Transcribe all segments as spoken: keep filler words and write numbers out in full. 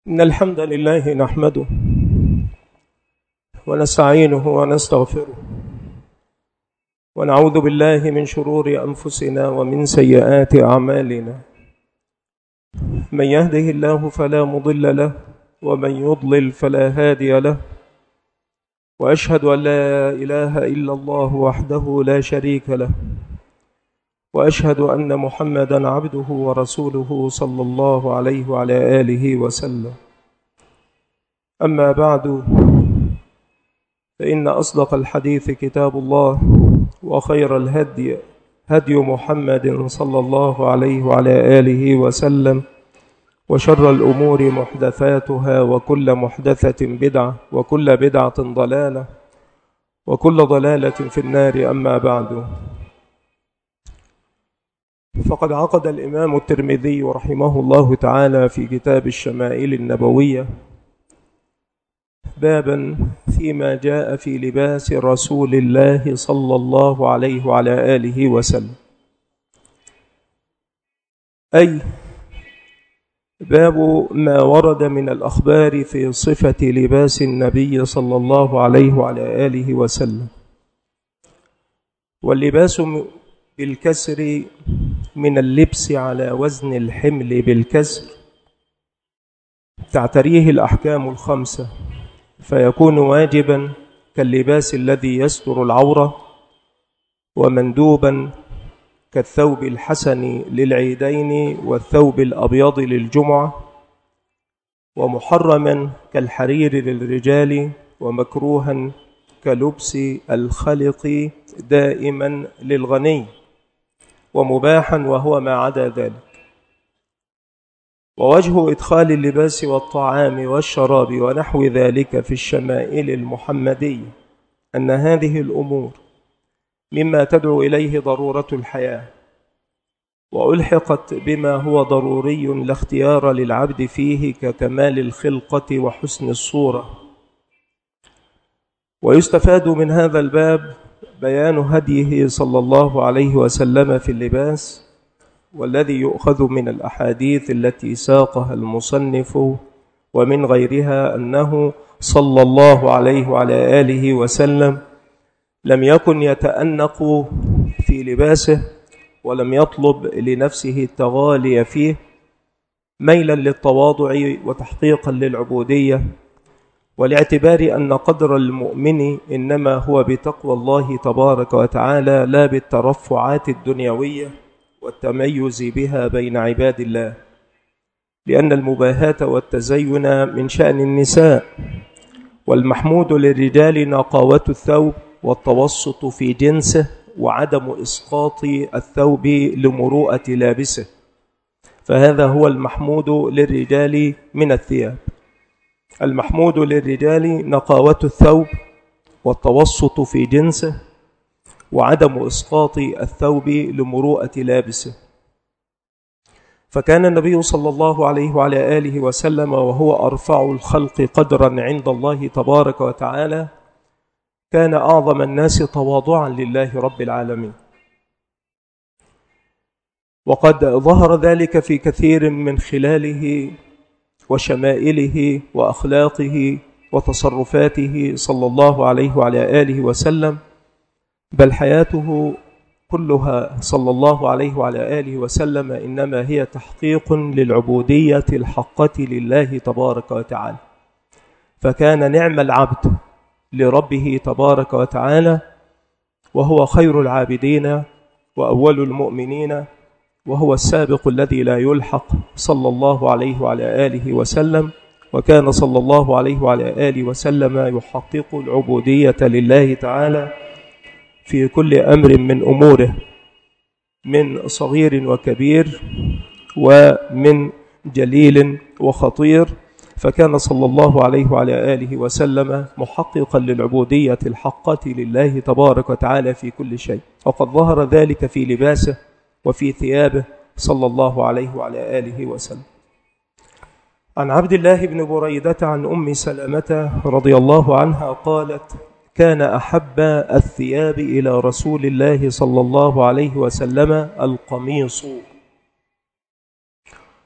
إن الحمد لله نحمده ونستعينه ونستغفره ونعوذ بالله من شرور أنفسنا ومن سيئات أعمالنا. من يهده الله فلا مضل له ومن يضلل فلا هادي له، وأشهد أن لا إله إلا الله وحده لا شريك له، وأشهد أن محمدًا عبده ورسوله صلى الله عليه وعلى آله وسلم. أما بعد، فإن أصدق الحديث كتاب الله، وخير الهدي هدي محمد صلى الله عليه وعلى آله وسلم، وشر الأمور محدثاتها، وكل محدثة بدعة، وكل بدعة ضلالة، وكل ضلالة في النار. أما بعد، فقد عقد الإمام الترمذي رحمه الله تعالى في كتاب الشمائل النبوية بابا فيما جاء في لباس رسول الله صلى الله عليه وعلى آله وسلم، أي باب ما ورد من الأخبار في صفة لباس النبي صلى الله عليه وعلى آله وسلم. واللباس بالكسر من اللبس على وزن الحمل بالكسر تعتريه الأحكام الخمسة، فيكون واجبا كاللباس الذي يستر العورة، ومندوبا كالثوب الحسن للعيدين والثوب الأبيض للجمعة، ومحرما كالحرير للرجال، ومكروها كلبس الخلق دائما للغني، ومباحا وهو ما عدا ذلك. ووجه إدخال اللباس والطعام والشراب ونحو ذلك في الشمائل المحمدية أن هذه الأمور مما تدعو إليه ضرورة الحياة، وألحقت بما هو ضروري لا اختيار للعبد فيه ككمال الخلقة وحسن الصورة. ويستفاد من هذا الباب بيان هديه صلى الله عليه وسلم في اللباس، والذي يؤخذ من الأحاديث التي ساقها المصنف ومن غيرها أنه صلى الله عليه وعلى آله وسلم لم يكن يتأنق في لباسه، ولم يطلب لنفسه التغالي فيه ميلا للتواضع وتحقيقا للعبودية، والاعتبار أن قدر المؤمن إنما هو بتقوى الله تبارك وتعالى، لا بالترفعات الدنيوية والتميز بها بين عباد الله، لأن المباهاة والتزين من شأن النساء. والمحمود للرجال نقاوة الثوب والتوسط في جنسه، وعدم إسقاط الثوب لمروءة لابسه، فهذا هو المحمود للرجال من الثياب. المحمود للرجال نقاوة الثوب والتوسط في جنسه، وعدم إسقاط الثوب لمروءة لابسه. فكان النبي صلى الله عليه وعلى آله وسلم وهو أرفع الخلق قدرا عند الله تبارك وتعالى كان أعظم الناس تواضعا لله رب العالمين، وقد ظهر ذلك في كثير من خلاله وشمائله وأخلاقه وتصرفاته صلى الله عليه وعلى آله وسلم، بل حياته كلها صلى الله عليه وعلى آله وسلم إنما هي تحقيق للعبودية الحقة لله تبارك وتعالى. فكان نعم العبد لربه تبارك وتعالى، وهو خير العابدين وأول المؤمنين، وهو السابق الذي لا يلحق صلى الله عليه وعلى آله وسلم. وكان صلى الله عليه وعلى آله وسلم يحقق العبودية لله تعالى في كل أمر من أموره، من صغير وكبير، ومن جليل وخطير. فكان صلى الله عليه وعلى آله وسلم محققا للعبودية الحقة لله تبارك وتعالى في كل شيء، وقد ظهر ذلك في لباسه وفي ثيابه صلى الله عليه وعلى آله وسلم. عن عبد الله بن بريدة عن أم سلمة رضي الله عنها قالت: كان أحب الثياب إلى رسول الله صلى الله عليه وسلم القميص،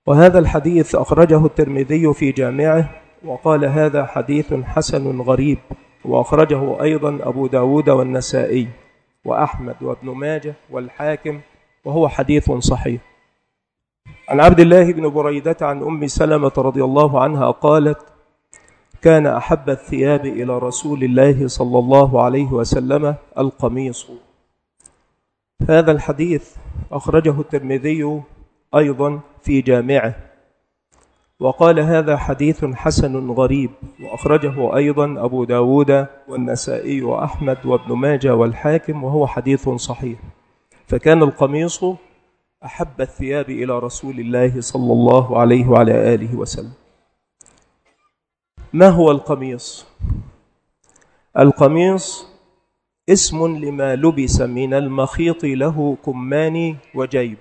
وهذا الحديث أخرجه الترمذي في جامعه وقال هذا حديث حسن غريب، وأخرجه أيضا أبو داود والنسائي وأحمد وابن ماجه والحاكم، وهو حديث صحيح. عن عبد الله بن بريدة عن أم سلمة رضي الله عنها قالت: كان أحب الثياب إلى رسول الله صلى الله عليه وسلم القميص. هذا الحديث أخرجه الترمذي أيضا في جامعه وقال هذا حديث حسن غريب، وأخرجه أيضا أبو داود والنسائي وأحمد وابن ماجه والحاكم، وهو حديث صحيح. فكان القميص أحب الثياب إلى رسول الله صلى الله عليه وعلى آله وسلم. ما هو القميص؟ القميص اسم لما لبس من المخيط له كمان وجيب.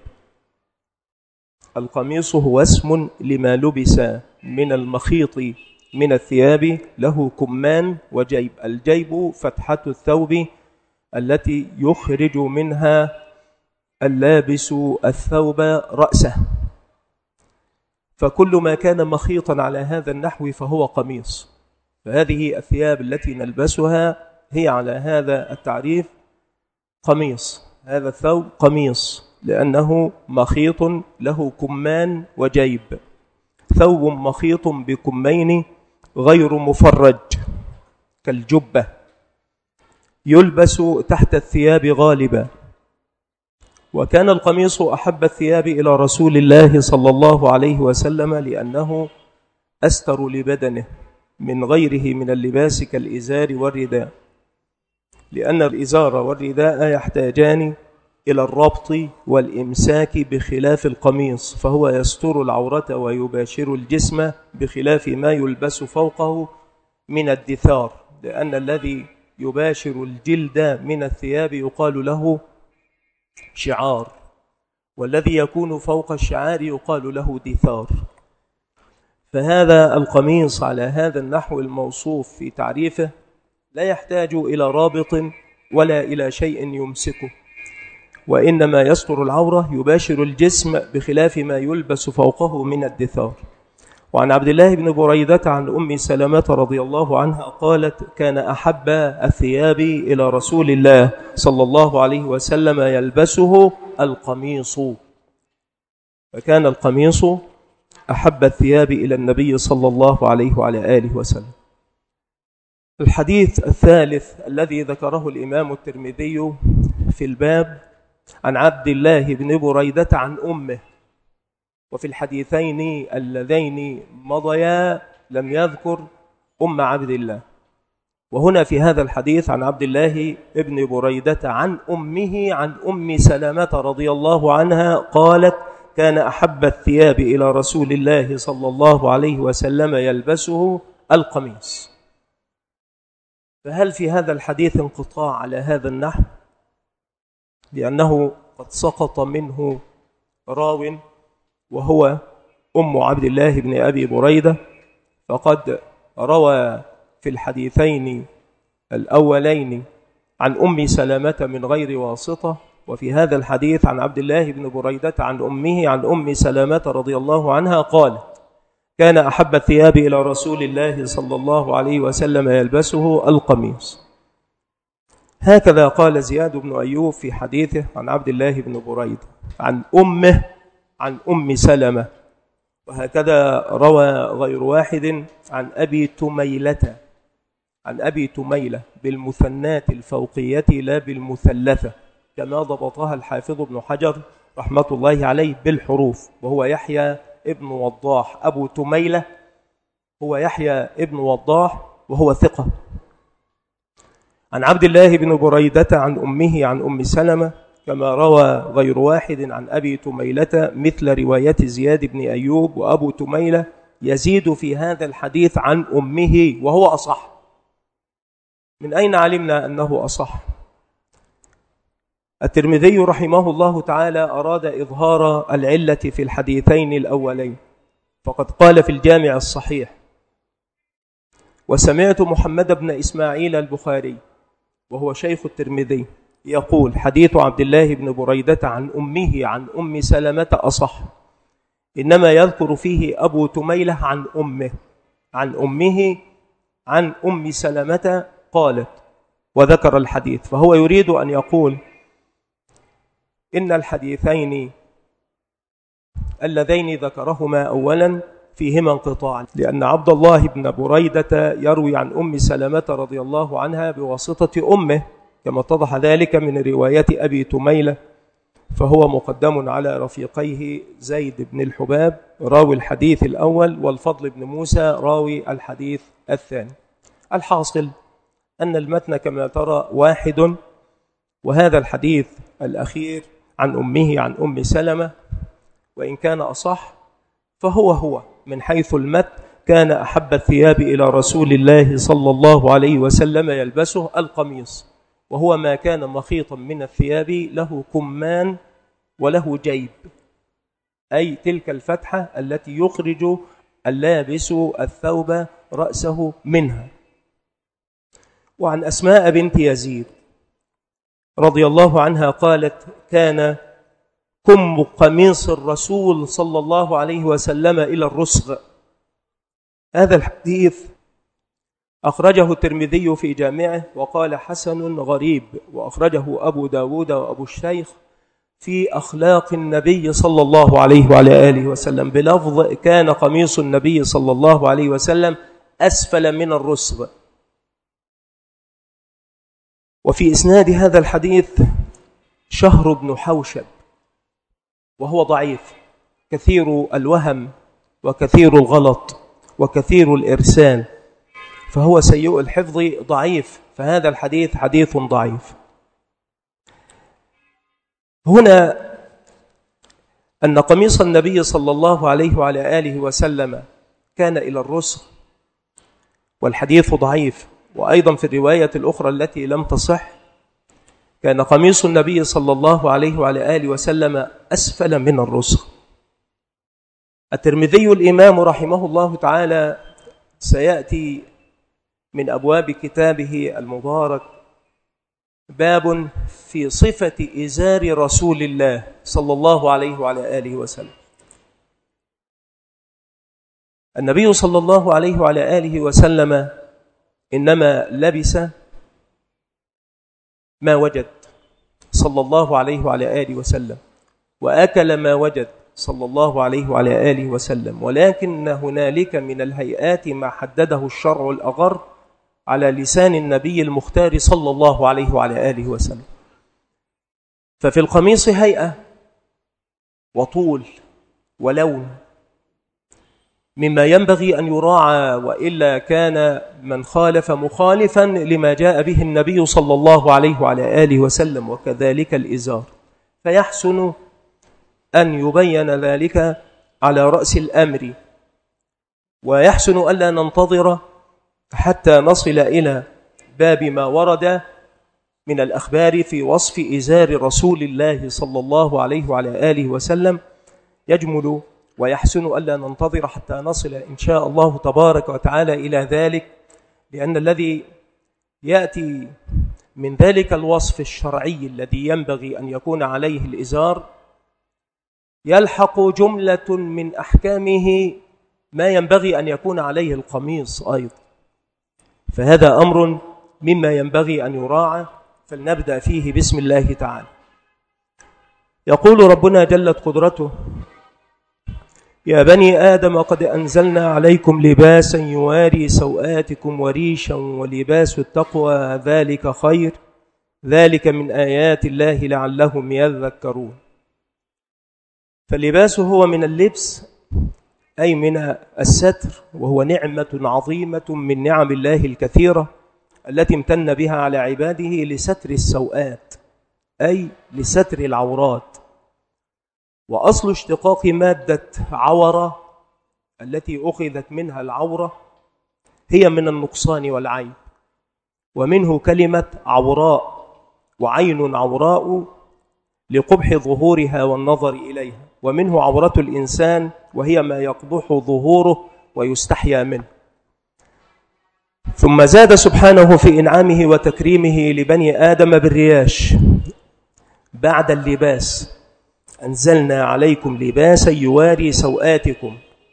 القميص هو اسم لما لبس من المخيط من الثياب له كمان وجيب. الجيب فتحة الثوب التي يخرج منها اللابس الثوب رأسه، فكل ما كان مخيطا على هذا النحو فهو قميص. فهذه الثياب التي نلبسها هي على هذا التعريف قميص. هذا الثوب قميص لأنه مخيط له كمان وجيب، ثوب مخيط بكمين غير مفرج كالجبة، يلبس تحت الثياب غالبا. وكان القميص أحب الثياب إلى رسول الله صلى الله عليه وسلم لأنه أستر لبدنه من غيره من اللباس كالإزار والرداء، لأن الإزار والرداء يحتاجان إلى الربط والإمساك بخلاف القميص، فهو يستر العورة ويباشر الجسم بخلاف ما يلبس فوقه من الدثار، لأن الذي يباشر الجلد من الثياب يقال له شعار، والذي يكون فوق الشعار يقال له دثار. فهذا القميص على هذا النحو الموصوف في تعريفه لا يحتاج إلى رابط ولا إلى شيء يمسكه، وإنما يستر العورة يباشر الجسم بخلاف ما يلبس فوقه من الدثار. وعن عبد الله بن بريدة عن أم سلمة رضي الله عنها قالت: كان أحب الثياب إلى رسول الله صلى الله عليه وسلم يلبسه القميص. فكان القميص أحب الثياب إلى النبي صلى الله عليه وعلى آله وسلم. الحديث الثالث الذي ذكره الإمام الترمذي في الباب عن عبد الله بن بريدة عن أمه، وفي الحديثين اللذين مضيا لم يذكر أم عبد الله، وهنا في هذا الحديث عن عبد الله بن بريدة عن أمه عن أم سلمة رضي الله عنها قالت: كان أحب الثياب إلى رسول الله صلى الله عليه وسلم يلبسه القميص. فهل في هذا الحديث انقطاع على هذا النحو؟ لأنه قد سقط منه راو وهو أم عبد الله بن أبي بريدة، فقد روى في الحديثين الأولين عن أم سلمة من غير واسطة، وفي هذا الحديث عن عبد الله بن بريدة عن أمه عن أم سلمة رضي الله عنها قالت: كان أحب الثياب إلى رسول الله صلى الله عليه وسلم يلبسه القميص. هكذا قال زياد بن أيوب في حديثه عن عبد الله بن بريدة عن أمه عن أم سلمة، وهكذا روى غير واحد عن أبي تميلة عن أبي تميلة بالمثنات الفوقية لا بالمثلثة، كما ضبطها الحافظ ابن حجر رحمة الله عليه بالحروف، وهو يحيى ابن وضاح. أبو تميلة هو يحيى ابن وضاح وهو ثقة. عن عبد الله بن بريدة عن أمه عن أم سلمة، كما روى غير واحد عن أبي تميلة مثل رواية زياد بن أيوب. وأبو تميلة يزيد في هذا الحديث عن أمه وهو أصح. من أين علمنا أنه أصح؟ الترمذي رحمه الله تعالى أراد إظهار العلة في الحديثين الأولين، فقد قال في الجامع الصحيح: وسمعت محمد بن إسماعيل البخاري وهو شيخ الترمذي يقول: حديث عبد الله بن بريدة عن أمه عن أم سلمة أصح، إنما يذكر فيه أبو تميلة عن أمه عن أمه عن أم سلمة قالت، وذكر الحديث. فهو يريد أن يقول إن الحديثين اللذين ذكرهما أولا فيهما انقطاع، لأن عبد الله بن بريدة يروي عن أم سلمة رضي الله عنها بواسطة أمه كما اتضح ذلك من رواية أبي تميلة، فهو مقدم على رفيقيه زيد بن الحباب راوي الحديث الأول والفضل بن موسى راوي الحديث الثاني. الحاصل أن المتن كما ترى واحد، وهذا الحديث الأخير عن أمه عن أم سلمة وإن كان أصح فهو هو من حيث المتن. كان أحب الثياب إلى رسول الله صلى الله عليه وسلم يلبسه القميص، وهو ما كان مخيطا من الثياب له كمان وله جيب، أي تلك الفتحة التي يخرج اللابس الثوب رأسه منها. وعن أسماء بنت يزيد رضي الله عنها قالت: كان كم قميص الرسول صلى الله عليه وسلم إلى الرسغ. هذا الحديث أخرجه الترمذي في جامعه وقال حسن غريب، وأخرجه أبو داود وأبو الشيخ في أخلاق النبي صلى الله عليه وعلى آله وسلم بلفظ: كان قميص النبي صلى الله عليه وسلم أسفل من الرسغ. وفي إسناد هذا الحديث شهر بن حوشب، وهو ضعيف كثير الوهم وكثير الغلط وكثير الإرسال، فهو سيء الحفظ ضعيف، فهذا الحديث حديث ضعيف. هنا أن قميص النبي صلى الله عليه وعلى آله وسلم كان إلى الرسغ، والحديث ضعيف. وأيضا في الرواية الأخرى التي لم تصح كان قميص النبي صلى الله عليه وعلى آله وسلم أسفل من الرسغ. الترمذي الإمام رحمه الله تعالى سيأتي من أبواب كتابه المبارك باب في صفة إزار رسول الله صلى الله عليه وعلى آله وسلم. النبي صلى الله عليه وعلى آله وسلم إنما لبس ما وجد صلى الله عليه وعلى آله وسلم، وأكل ما وجد صلى الله عليه وعلى آله وسلم، ولكن هنالك من الهيئات ما حدده الشرع الأغر على لسان النبي المختار صلى الله عليه وعلى آله وسلم. ففي القميص هيئة وطول ولون مما ينبغي أن يراعى، وإلا كان من خالف مخالفا لما جاء به النبي صلى الله عليه وعلى آله وسلم. وكذلك الإزار، فيحسن أن يبين ذلك على رأس الأمر، ويحسن ألا ننتظر حتى نصل إلى باب ما ورد من الأخبار في وصف إزار رسول الله صلى الله عليه وعلى آله وسلم. يجمل ويحسن ألا ننتظر حتى نصل إن شاء الله تبارك وتعالى إلى ذلك، لأن الذي يأتي من ذلك الوصف الشرعي الذي ينبغي أن يكون عليه الإزار يلحق جملة من أحكامه ما ينبغي أن يكون عليه القميص أيضا، فهذا أمر مما ينبغي أن يراعى. فلنبدأ فيه بسم الله تعالى. يقول ربنا جلت قدرته: يا بني آدم قد أنزلنا عليكم لباسا يواري سوآتكم وريشا ولباس التقوى ذلك خير ذلك من آيات الله لعلهم يذكرون. فاللباس هو من اللبس أي من الستر، وهو نعمة عظيمة من نعم الله الكثيرة التي امتن بها على عباده لستر السوآت، أي لستر العورات. وأصل اشتقاق مادة عورة التي أخذت منها العورة هي من النقصان والعيب، ومنه كلمة عوراء، وعين عوراء لقبح ظهورها والنظر إليها، ومنه عورة الإنسان وهي ما يقبح ظهوره ويستحيا منه. ثم زاد سبحانه في إنعامه وتكريمه لبني آدم بالرياش بعد اللباس، أنزلنا عليكم لباسا يواري سوآتكم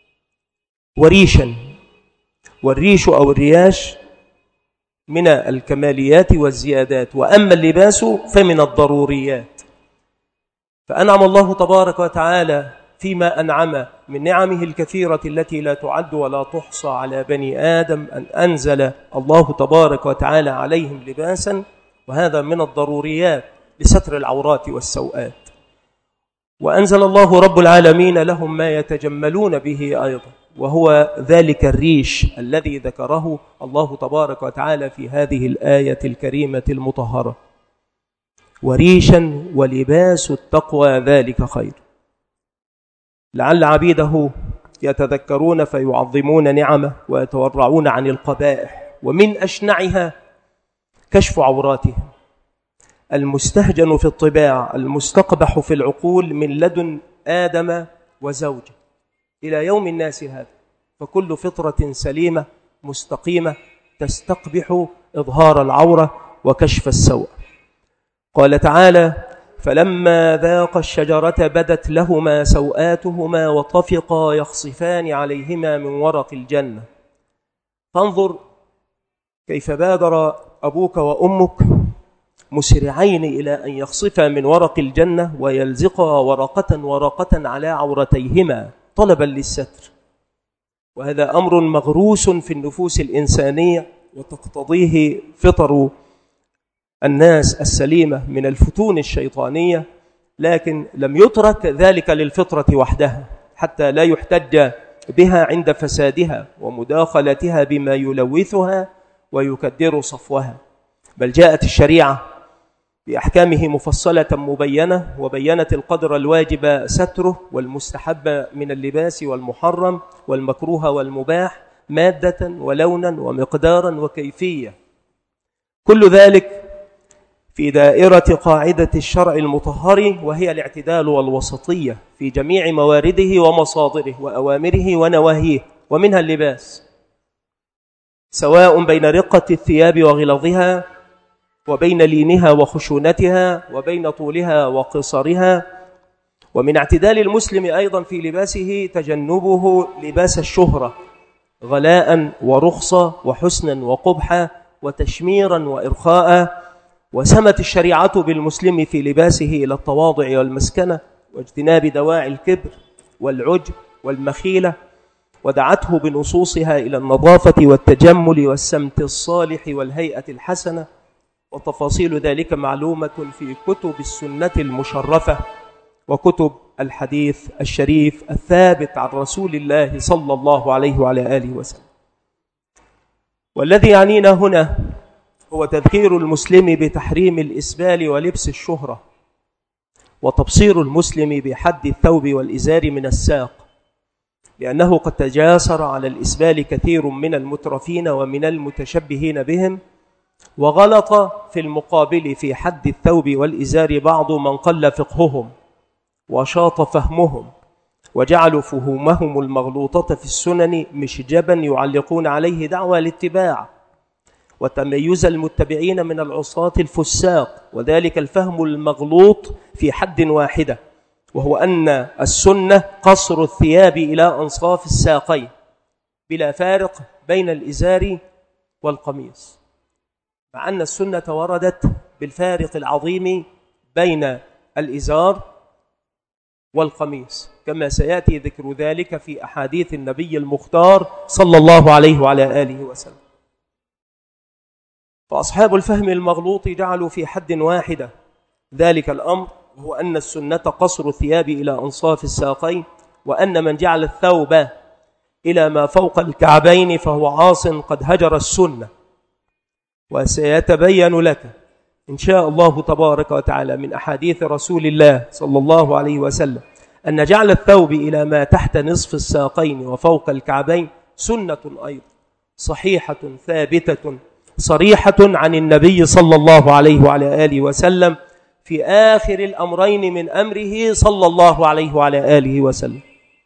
وريشا، والريش أو الرياش من الكماليات والزيادات، وأما اللباس فمن الضروريات. فأنعم الله تبارك وتعالى فيما أنعم من نعمه الكثيرة التي لا تعد ولا تحصى على بني آدم أن أنزل الله تبارك وتعالى عليهم لباسا، وهذا من الضروريات لستر العورات والسوءات. وأنزل الله رب العالمين لهم ما يتجملون به أيضا، وهو ذلك الريش الذي ذكره الله تبارك وتعالى في هذه الآية الكريمة المطهرة: وريشا ولباس التقوى ذلك خير. لعل عبيده يتذكرون فيعظمون نعمه ويتورعون عن القبائح، ومن أشنعها كشف عوراتهم المستهجن في الطباع المستقبح في العقول من لدن آدم وزوجه إلى يوم الناس هذا. فكل فطرة سليمة مستقيمة تستقبح إظهار العورة وكشف السوء. قال تعالى: فلما ذاقا الشجرة بدت لهما سوآتهما وطفقا يخصفان عليهما من ورق الجنة. فانظر كيف بادر أبوك وأمك مسرعين إلى أن يخصفا من ورق الجنة ويلزقا ورقة ورقة على عورتيهما طلبا للستر. وهذا أمر مغروس في النفوس الإنسانية وتقتضيه فطر الناس السليمة من الفتون الشيطانية، لكن لم يترك ذلك للفطرة وحدها حتى لا يحتج بها عند فسادها ومداخلتها بما يلوثها ويكدر صفوها، بل جاءت الشريعة بأحكامه مفصلة مبينة، وبينت القدر الواجب ستره والمستحب من اللباس والمحرم والمكروه والمباح مادة ولونا ومقدارا وكيفية، كل ذلك في دائرة قاعدة الشرع المطهر، وهي الاعتدال والوسطية في جميع موارده ومصادره وأوامره ونواهيه، ومنها اللباس، سواء بين رقة الثياب وغلظها، وبين لينها وخشونتها، وبين طولها وقصرها. ومن اعتدال المسلم أيضا في لباسه تجنبه لباس الشهرة غلاء ورخصة وحسنا وقبحا وتشميرا وإرخاء. وسمت الشريعة بالمسلم في لباسه إلى التواضع والمسكنة واجتناب دواعي الكبر والعجب والمخيلة، ودعته بنصوصها إلى النظافة والتجمل والسمت الصالح والهيئة الحسنة. وتفاصيل ذلك معلومة في كتب السنة المشرفة وكتب الحديث الشريف الثابت عن رسول الله صلى الله عليه وعلى آله وسلم. والذي يعنينا هنا هو تذكير المسلم بتحريم الإسبال ولبس الشهرة، وتبصير المسلم بحد الثوب والإزار من الساق، لأنه قد تجاسر على الإسبال كثير من المترفين ومن المتشبهين بهم، وغلط في المقابل في حد الثوب والإزار بعض من قل فقههم وشاط فهمهم، وجعلوا فهومهم المغلوطة في السنن مشجبا يعلقون عليه دعوى الاتباع وتميز المتبعين من العصاة الفساق، وذلك الفهم المغلوط في حد واحدة، وهو أن السنة قصر الثياب إلى أنصاف الساقين بلا فارق بين الإزار والقميص، مع أن السنة وردت بالفارق العظيم بين الإزار والقميص، كما سيأتي ذكر ذلك في أحاديث النبي المختار صلى الله عليه وعلى آله وسلم. فأصحاب الفهم المغلوط جعلوا في حد واحدة ذلك الأمر، وهو أن السنة قصر الثياب إلى أنصاف الساقين، وأن من جعل الثوب إلى ما فوق الكعبين فهو عاص قد هجر السنة. وسيتبين لك إن شاء الله تبارك وتعالى من أحاديث رسول الله صلى الله عليه وسلم أن جعل الثوب إلى ما تحت نصف الساقين وفوق الكعبين سنة أيضا صحيحة ثابتة صريحة عن النبي صلى الله عليه وعلى آله وسلم في آخر الأمرين من أمره صلى الله عليه وعلى آله وسلم.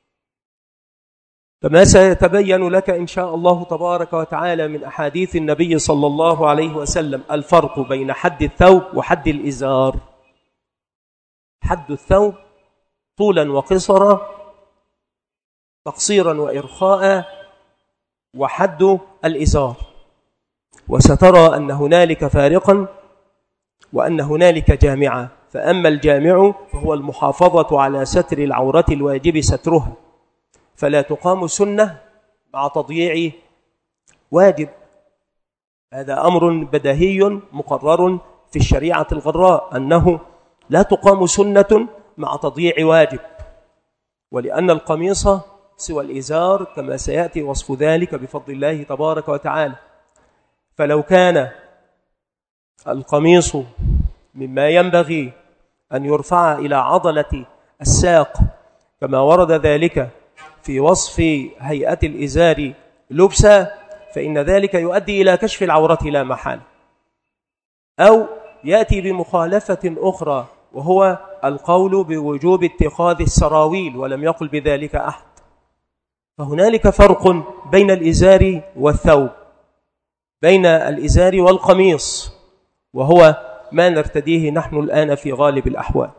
فما سيتبين لك إن شاء الله تبارك وتعالى من أحاديث النبي صلى الله عليه وسلم الفرق بين حد الثوب وحد الإزار. حد الثوب طولا وقصرا، تقصيرا وإرخاء، وحد الإزار. وسترى أن هنالك فارقا وأن هنالك جامعة. فأما الجامع فهو المحافظة على ستر العورة الواجب سترها، فلا تقام سنة مع تضييع واجب. هذا أمر بديهي مقرر في الشريعة الغراء، أنه لا تقام سنة مع تضييع واجب. ولأن القميص سوى الإزار كما سيأتي وصف ذلك بفضل الله تبارك وتعالى. فلو كان القميص مما ينبغي أن يرفع إلى عضلة الساق كما ورد ذلك في وصف هيئة الإزار لبسا، فإن ذلك يؤدي إلى كشف العورة لا محالة. أو يأتي بمخالفة أخرى، وهو القول بوجوب اتخاذ السراويل، ولم يقل بذلك أحد. فهنالك فرق بين الإزار والثوب، بين الإزار والقميص، وهو ما نرتديه نحن الآن في غالب الأحوال.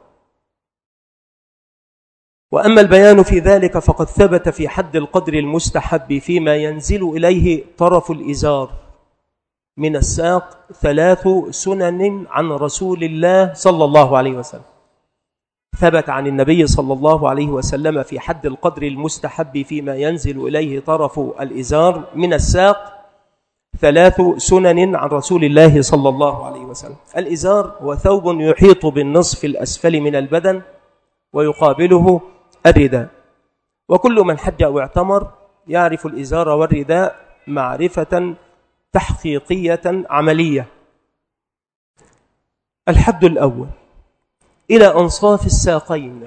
وأما البيان في ذلك فقد ثبت في حد القدر المستحب فيما ينزل إليه طرف الإزار من الساق ثلاث سنن عن رسول الله صلى الله عليه وسلم. ثبت عن النبي صلى الله عليه وسلم في حد القدر المستحب فيما ينزل إليه طرف الإزار من الساق ثلاث سنن عن رسول الله صلى الله عليه وسلم. الإزار هو ثوب يحيط بالنصف الأسفل من البدن ويقابله الرداء، وكل من حج أو اعتمر يعرف الإزار والرداء معرفة تحقيقية عملية. الحد الأول إلى أنصاف الساقين.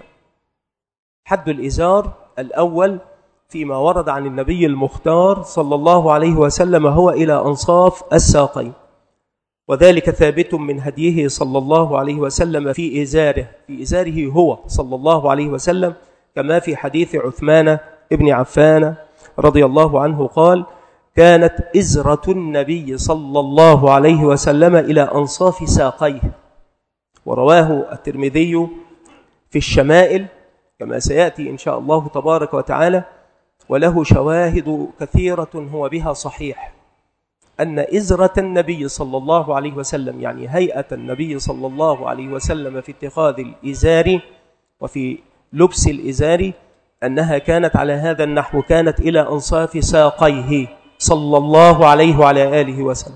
حد الإزار الأول فيما ورد عن النبي المختار صلى الله عليه وسلم هو إلى أنصاف الساقين، وذلك ثابت من هديه صلى الله عليه وسلم في إزاره في إزاره هو صلى الله عليه وسلم، كما في حديث عثمان ابن عفان رضي الله عنه قال: كانت إزرة النبي صلى الله عليه وسلم إلى أنصاف ساقيه. ورواه الترمذي في الشمائل كما سيأتي إن شاء الله تبارك وتعالى، وله شواهد كثيرة هو بها صحيح، أن إزرة النبي صلى الله عليه وسلم يعني هيئة النبي صلى الله عليه وسلم في اتخاذ الإزار وفي لبس الإزار أنها كانت على هذا النحو، كانت إلى أنصاف ساقيه صلى الله عليه وعلى آله وسلم.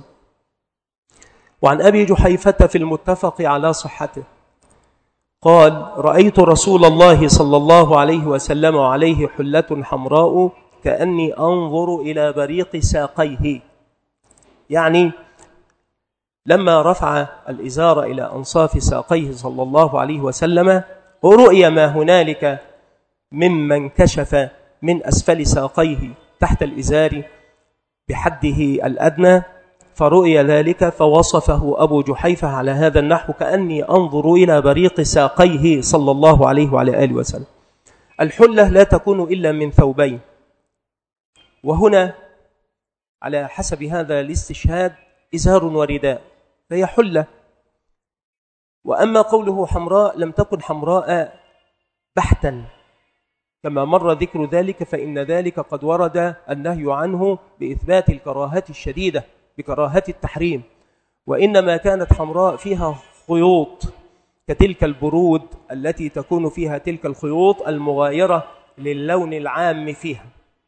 وعن أبي جحيفة في المتفق على صحته قال: رأيت رسول الله صلى الله عليه وسلم وعليه حلة حمراء كأني أنظر إلى بريق ساقيه، يعني لما رفع الإزار إلى أنصاف ساقيه صلى الله عليه وسلم ورؤي ما هنالك ممن كشف من أسفل ساقيه تحت الإزار بحده الأدنى، فرؤي ذلك فوصفه أبو جحيفة على هذا النحو: كأني أنظر إلى بريق ساقيه صلى الله عليه وعلى آله وسلم. الحلة لا تكون إلا من ثوبين، وهنا على حسب هذا الاستشهاد إزار ورداء فهي حلة. وأما قوله حمراء لم تكن حمراء بحتا كما مر ذكر ذلك، فإن ذلك قد ورد النهي عنه بإثبات الكراهة الشديدة بكراهة التحريم، وإنما كانت حمراء فيها خيوط كتلك البرود التي تكون فيها تلك الخيوط المغايرة للون العام فيها.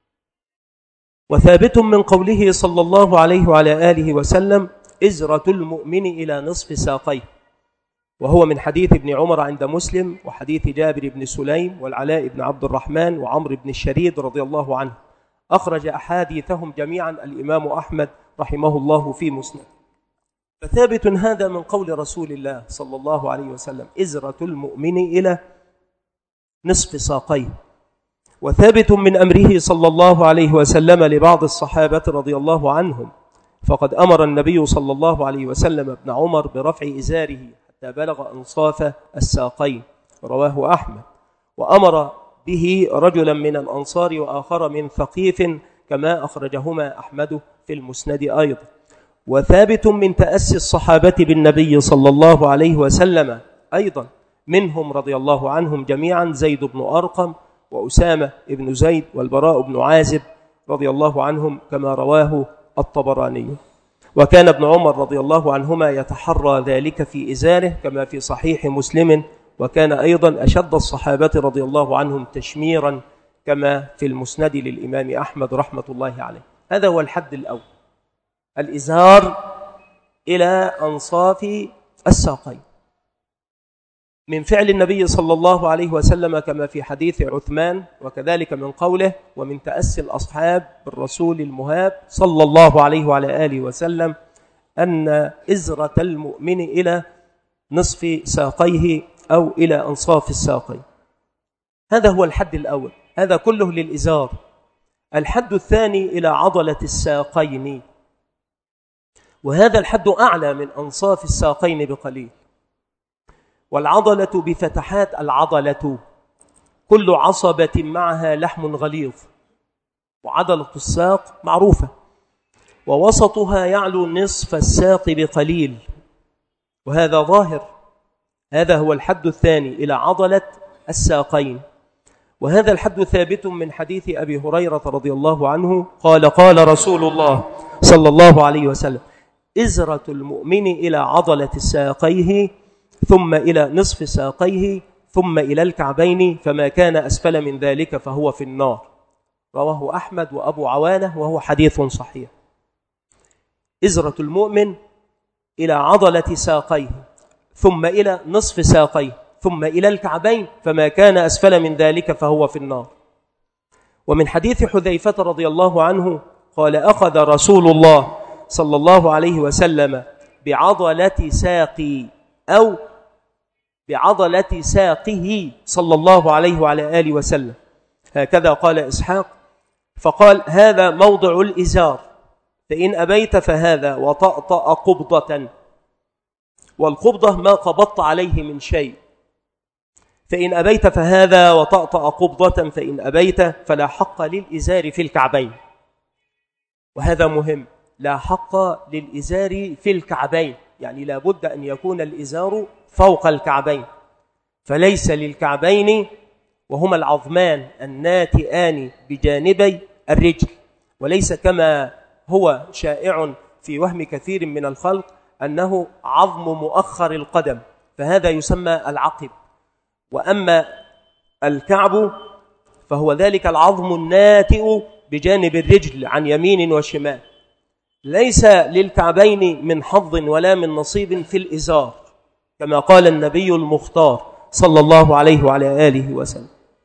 وثابت من قوله صلى الله عليه وعلى آله وسلم: إزرة المؤمن إلى نصف ساقيه، وهو من حديث ابن عمر عند مسلم وحديث جابر بن سليم والعلاء بن عبد الرحمن وعمر بن الشريد رضي الله عنه. أخرج أحاديثهم جميعا الإمام أحمد رحمه الله في مسند. فثابت هذا من قول رسول الله صلى الله عليه وسلم: إزرة المؤمن إلى نصف ساقيه. وثابت من أمره صلى الله عليه وسلم لبعض الصحابة رضي الله عنهم، فقد أمر النبي صلى الله عليه وسلم ابن عمر برفع إزاره حتى بلغ أنصاف الساقين، رواه أحمد. وأمر به رجلا من الأنصار وآخر من ثقيف كما أخرجهما أحمد في المسند أيضا. وثابت من تأسي الصحابة بالنبي صلى الله عليه وسلم أيضا منهم رضي الله عنهم جميعا زيد بن أرقم وأسامة بن زيد والبراء بن عازب رضي الله عنهم كما رواه الطبراني. وكان ابن عمر رضي الله عنهما يتحرى ذلك في إزاره كما في صحيح مسلم، وكان أيضا أشد الصحابة رضي الله عنهم تشميرا كما في المسند للإمام أحمد رحمة الله عليه. هذا هو الحد الأول، الإزار إلى أنصاف الساقين، من فعل النبي صلى الله عليه وسلم كما في حديث عثمان، وكذلك من قوله ومن تأسي الأصحاب بالرسول المهاب صلى الله عليه وعلى آله وسلم أن إزرة المؤمن إلى نصف ساقيه أو إلى أنصاف الساقين. هذا هو الحد الأول، هذا كله للإزار. الحد الثاني إلى عضلة الساقين، وهذا الحد أعلى من أنصاف الساقين بقليل. والعضلة بفتحات العضلة كل عصبة معها لحم غليظ، وعضلة الساق معروفة، ووسطها يعلو نصف الساق بقليل، وهذا ظاهر. هذا هو الحد الثاني إلى عضلة الساقين، وهذا الحد ثابت من حديث أبي هريرة رضي الله عنه قال قال رسول الله صلى الله عليه وسلم إزرة المؤمن إلى عضلة ساقيه ثم إلى نصف ساقيه ثم إلى الكعبين، فما كان أسفل من ذلك فهو في النار. رواه أحمد وأبو عوانة وهو حديث صحيح. إزرة المؤمن إلى عضلة ساقيه ثم إلى نصف ساقيه ثم إلى الكعبين، فما كان أسفل من ذلك فهو في النار. ومن حديث حذيفة رضي الله عنه قال أخذ رسول الله صلى الله عليه وسلم بعضلة ساقي أو بعضلة ساقه صلى الله عليه وعلى آله وسلم، هكذا قال إسحاق، فقال هذا موضع الإزار، فإن أبيت فهذا، وطأطأ قبضة، والقبضة ما قبضت عليه من شيء، فإن أبيت فهذا، وطأطأ قبضة، فإن أبيت فلا حق للإزار في الكعبين. وهذا مهم، لا حق للإزار في الكعبين، يعني لا بد أن يكون الإزار فوق الكعبين، فليس للكعبين وهما العظمان الناتئان بجانبي الرجل، وليس كما هو شائع في وهم كثير من الخلق أنه عظم مؤخر القدم، فهذا يسمى العقب. وأما الكعب فهو ذلك العظم الناتئ بجانب الرجل عن يمين وشمال، ليس للكعبين من حظ ولا من نصيب في الإزار، كما قال النبي المختار صلى الله عليه وعلى آله وسلم.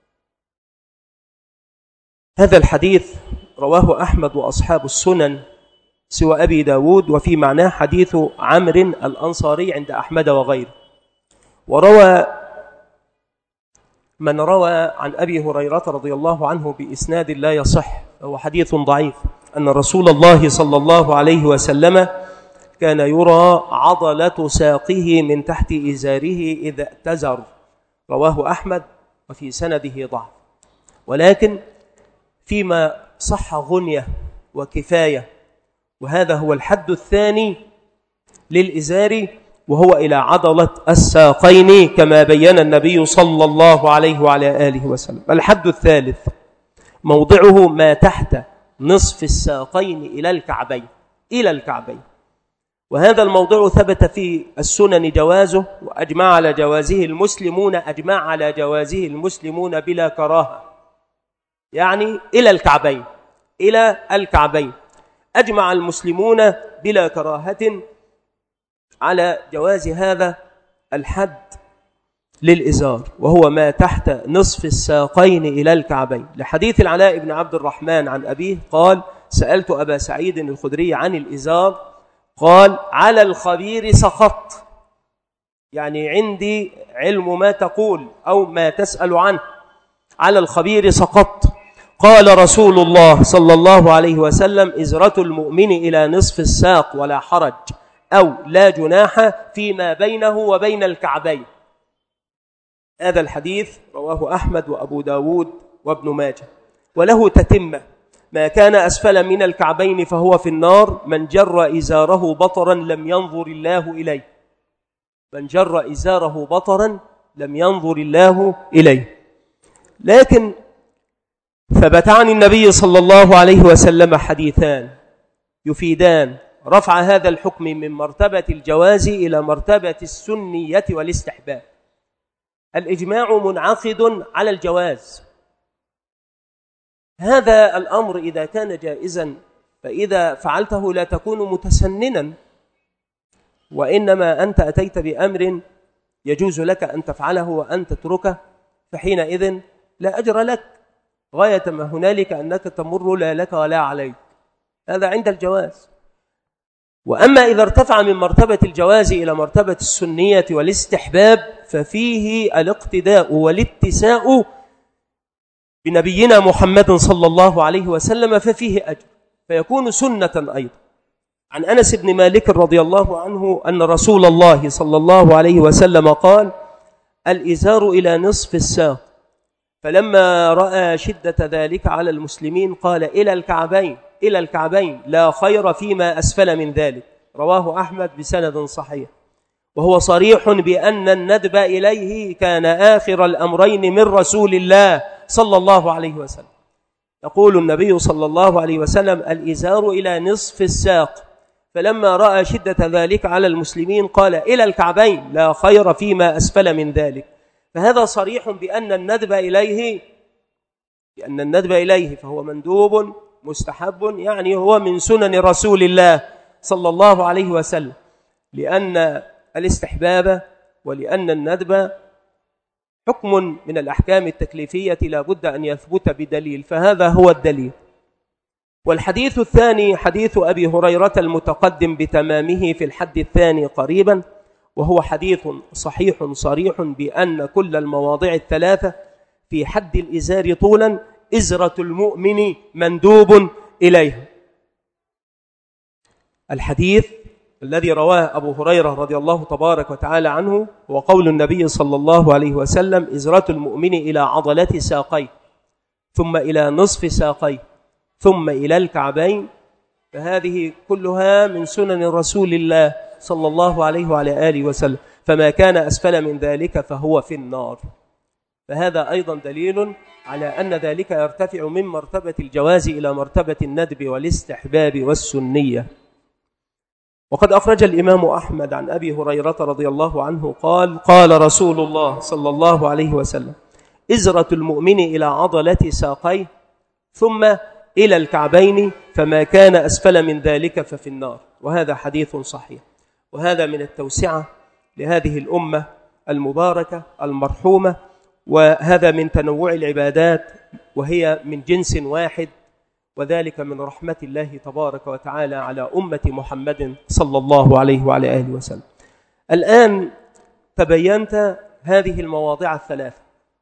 هذا الحديث رواه أحمد وأصحاب السنن سوى أبي داود، وفي معناه حديث عمرو الأنصاري عند أحمد وغيره. وروى من روى عن أبي هريرة رضي الله عنه بإسناد لا يصح، هو حديث ضعيف، أن رسول الله صلى الله عليه وسلم كان يرى عضلة ساقه من تحت إزاره إذا اتزر، رواه أحمد وفي سنده ضعف، ولكن فيما صح غنية وكفاية. وهذا هو الحد الثاني للإزار، وهو إلى عضلة الساقين كما بين النبي صلى الله عليه وعلى آله وسلم. الحد الثالث موضعه ما تحت نصف الساقين إلى الكعبين، إلى الكعبين، وهذا الموضوع ثبت في السنن جوازه، وأجمع على جوازه المسلمون، أجمع على جوازه المسلمون بلا كراهة، يعني إلى الكعبين، إلى الكعبين أجمع المسلمون بلا كراهة على جواز هذا الحد للإزار، وهو ما تحت نصف الساقين إلى الكعبين، لحديث العلاء بن عبد الرحمن عن أبيه قال سألت أبا سعيد الخدري عن الإزار، قال على الخبير سخط، يعني عندي علم ما تقول أو ما تسأل عنه، على الخبير سقط. قال رسول الله صلى الله عليه وسلم إزرة المؤمن إلى نصف الساق ولا حرج أو لا جناح فيما بينه وبين الكعبين. هذا الحديث رواه أحمد وأبو داود وابن ماجه، وله تتمة، ما كان أسفل من الكعبين فهو في النار، من جر إزاره بطرا لم ينظر الله إليه، من جر إزاره بطرا لم ينظر الله إليه. لكن ثبت عن النبي صلى الله عليه وسلم حديثان يفيدان رفع هذا الحكم من مرتبة الجواز إلى مرتبة السنية والاستحباب. الإجماع منعقد على الجواز، هذا الأمر إذا كان جائزا فإذا فعلته لا تكون متسننا، وإنما أنت أتيت بأمر يجوز لك أن تفعله وأن تتركه، فحينئذ لا أجر لك، غاية ما هنالك أنك تمر لا لك ولا عليك، هذا عند الجواز. وأما إذا ارتفع من مرتبة الجواز إلى مرتبة السنية والاستحباب ففيه الاقتداء والاتساء بنبينا محمد صلى الله عليه وسلم، ففيه أجر، فيكون سنة أيضا. عن أنس بن مالك رضي الله عنه أن رسول الله صلى الله عليه وسلم قال: الإزار إلى نصف الساق، فلما رأى شدة ذلك على المسلمين قال: إلى الكعبين إلى الكعبين لا خير فيما أسفل من ذلك. رواه أحمد بسند صحيح، وهو صريح بأن الندب إليه كان آخر الأمرين من رسول الله صلى الله عليه وسلم. يقول النبي صلى الله عليه وسلم: الإزار إلى نصف الساق، فلما رأى شدة ذلك على المسلمين قال: إلى الكعبين لا خير فيما أسفل من ذلك. فهذا صريح بأن الندب إليه بأن الندب إليه فهو مندوب مستحب، يعني هو من سنن رسول الله صلى الله عليه وسلم، لأن الاستحباب ولأن الندب حكم من الأحكام التكليفية لا بد أن يثبت بدليل، فهذا هو الدليل. والحديث الثاني حديث أبي هريرة المتقدم بتمامه في الحد الثاني قريبا، وهو حديث صحيح صريح بأن كل المواضع الثلاثة في حد الإزار طولا إزرة المؤمن مندوب إليها. الحديث الذي رواه أبو هريرة رضي الله تبارك وتعالى عنه وقول النبي صلى الله عليه وسلم: إزرة المؤمن إلى عضلة ساقيه، ثم إلى نصف ساقيه، ثم إلى الكعبين، فهذه كلها من سنن رسول الله صلى الله عليه وعلى آله وسلم، فما كان أسفل من ذلك فهو في النار. فهذا أيضا دليل على أن ذلك يرتفع من مرتبة الجواز إلى مرتبة الندب والاستحباب والسنية. وقد أخرج الإمام أحمد عن أبي هريرة رضي الله عنه قال: قال رسول الله صلى الله عليه وسلم: إزرة المؤمن إلى عضلة ساقيه، ثم إلى الكعبين، فما كان أسفل من ذلك ففي النار. وهذا حديث صحيح، وهذا من التوسعة لهذه الأمة المباركة المرحومة، وهذا من تنوع العبادات وهي من جنس واحد، وذلك من رحمة الله تبارك وتعالى على أمة محمد صلى الله عليه وعلى آله وسلم. الآن تبينت هذه المواضع الثلاثة،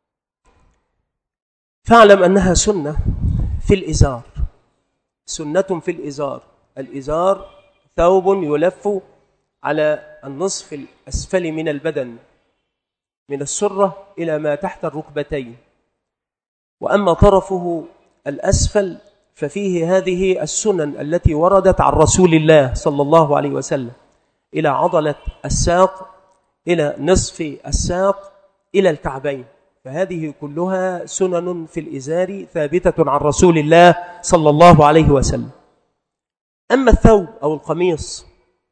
فاعلم أنها سنة في الإزار، سنة في الإزار. الإزار ثوب يلف على النصف الأسفل من البدن من السرة إلى ما تحت الركبتين، وأما طرفه الأسفل ففيه هذه السنن التي وردت عن رسول الله صلى الله عليه وسلم: إلى عضلة الساق، إلى نصف الساق، إلى الكعبين. فهذه كلها سنن في الإزار ثابتة عن رسول الله صلى الله عليه وسلم. أما الثوب أو القميص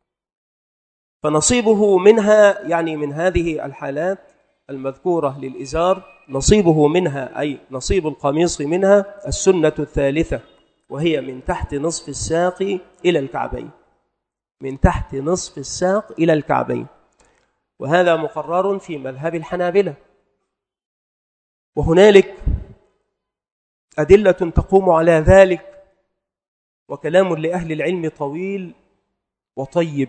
فنصيبه منها، يعني من هذه الحالات المذكورة للإزار، نصيبه منها أي نصيب القميص منها السنة الثالثة، وهي من تحت نصف الساق إلى الكعبين، من تحت نصف الساق إلى الكعبين. وهذا مقرر في مذهب الحنابلة، وهنالك أدلة تقوم على ذلك، وكلام لأهل العلم طويل وطيب،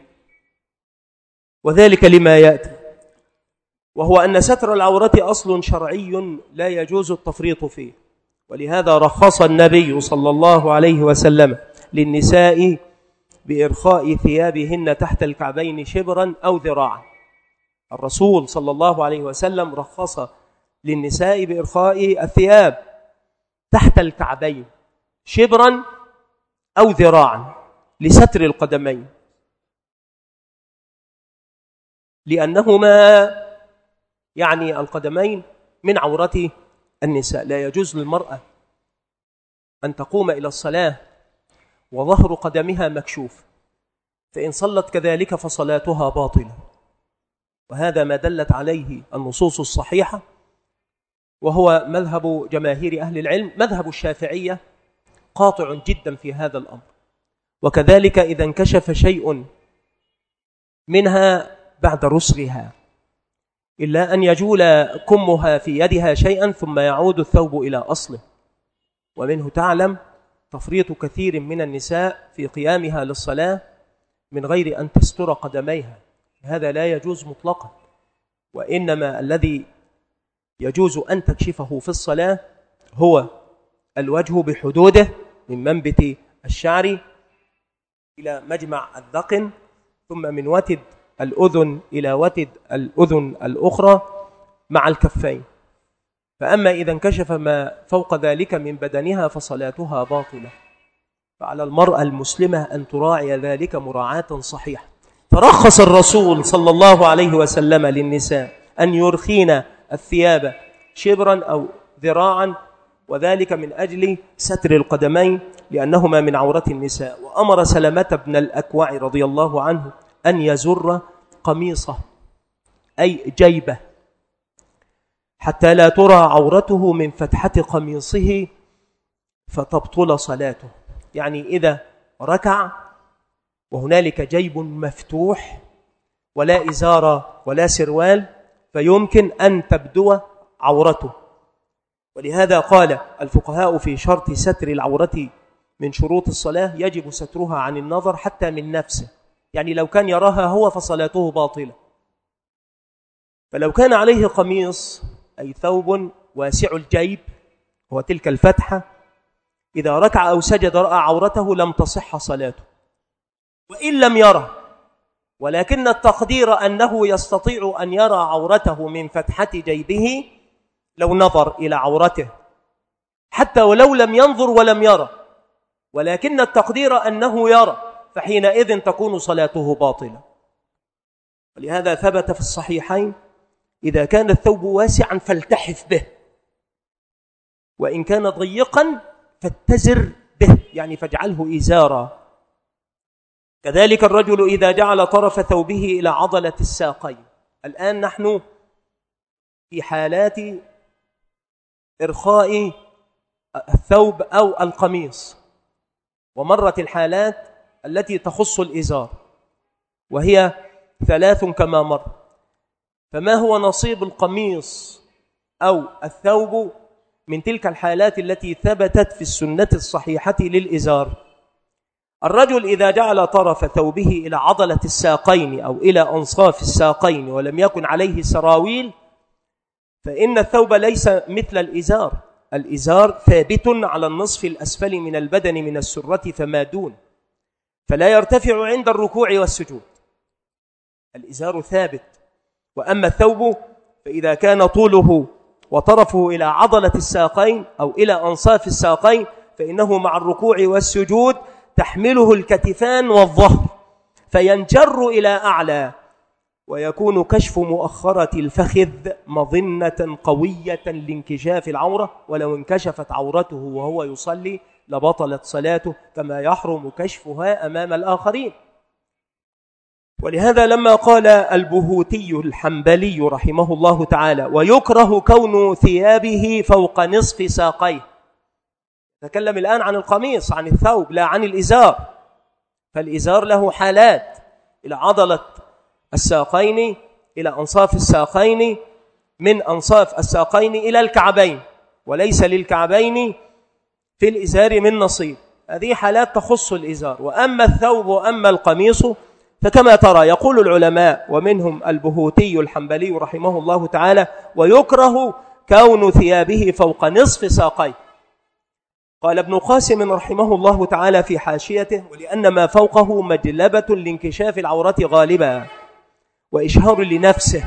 وذلك لما يأتي، وهو أن ستر العورة أصل شرعي لا يجوز التفريط فيه، ولهذا رخص النبي صلى الله عليه وسلم للنساء بإرخاء ثيابهن تحت الكعبين شبرا أو ذراعا. الرسول صلى الله عليه وسلم رخص للنساء بإرخاء الثياب تحت الكعبين شبرا أو ذراعا لستر القدمين، لأنهما يعني القدمين من عورة النساء. لا يجوز للمرأة أن تقوم إلى الصلاة وظهر قدمها مكشوف، فإن صلت كذلك فصلاتها باطلة، وهذا ما دلت عليه النصوص الصحيحة، وهو مذهب جماهير أهل العلم. مذهب الشافعية قاطع جدا في هذا الأمر، وكذلك إذا انكشف شيء منها بعد رسغها إلا أن يجول كمها في يدها شيئا ثم يعود الثوب إلى أصله. ومنه تعلم تفريط كثير من النساء في قيامها للصلاة من غير أن تستر قدميها، هذا لا يجوز مطلقا، وإنما الذي يجوز أن تكشفه في الصلاة هو الوجه بحدوده من منبت الشعر إلى مجمع الذقن، ثم من وتد الأذن إلى وتد الأذن الأخرى مع الكفين. فأما إذا انكشف ما فوق ذلك من بدنها فصلاتها باطلة. فعلى المرأة المسلمة أن تراعي ذلك مراعاة صحيحة. فرخص الرسول صلى الله عليه وسلم للنساء أن يرخين الثياب شبرا أو ذراعا، وذلك من أجل ستر القدمين لأنهما من عورة النساء. وأمر سلمة بن الأكوع رضي الله عنه أن يزر قميصه أي جيبه حتى لا ترى عورته من فتحة قميصه فتبطل صلاته. يعني إذا ركع وهنالك جيب مفتوح ولا إزار ولا سروال فيمكن أن تبدو عورته. ولهذا قال الفقهاء في شرط ستر العورة من شروط الصلاة يجب سترها عن النظر حتى من نفسه، يعني لو كان يراها هو فصلاته باطلة. فلو كان عليه قميص أي ثوب واسع الجيب وتلك الفتحة، إذا ركع أو سجد رأى عورته لم تصح صلاته. وإن لم يره ولكن التقدير أنه يستطيع أن يرى عورته من فتحة جيبه لو نظر إلى عورته، حتى ولو لم ينظر ولم يرى، ولكن التقدير أنه يرى، فحينئذ تكون صلاته باطلة. ولهذا ثبت في الصحيحين إذا كان الثوب واسعا فالتحف به، وإن كان ضيقا فاتزر به، يعني فاجعله إزارا. كذلك الرجل إذا جعل طرف ثوبه إلى عضلة الساقين. الآن نحن في حالات إرخاء الثوب أو القميص، ومرت الحالات التي تخص الإزار وهي ثلاث كما مر. فما هو نصيب القميص أو الثوب من تلك الحالات التي ثبتت في السنة الصحيحة للإزار؟ الرجل إذا جعل طرف ثوبه إلى عضلة الساقين أو إلى أنصاف الساقين ولم يكن عليه سراويل فإن الثوب ليس مثل الإزار. الإزار ثابت على النصف الأسفل من البدن من السرة فما دون، فلا يرتفع عند الركوع والسجود، الإزار ثابت. وأما الثوب فإذا كان طوله وطرفه إلى عضلة الساقين أو إلى أنصاف الساقين فإنه مع الركوع والسجود تحمله الكتفان والظهر فينجر إلى أعلى، ويكون كشف مؤخرة الفخذ مظنة قوية لانكشاف العورة، ولو انكشفت عورته وهو يصلي لبطلت صلاته كما يحرم كشفها أمام الآخرين. ولهذا لما قال البهوتي الحنبلي رحمه الله تعالى ويكره كون ثيابه فوق نصف ساقيه، تكلم الآن عن القميص عن الثوب لا عن الإزار، فالإزار له حالات إلى عضلة الساقين إلى أنصاف الساقين، من أنصاف الساقين إلى الكعبين، وليس للكعبين في الإزار من نصيب. هذه حالات تخص الإزار. وأما الثوب وأما القميص فكما ترى يقول العلماء ومنهم البهوتي الحنبلي رحمه الله تعالى ويكره كون ثيابه فوق نصف ساقيه. قال ابن قاسم رحمه الله تعالى في حاشيته ولأن ما فوقه مجلبة لانكشاف العورة غالبا وإشهار لنفسه،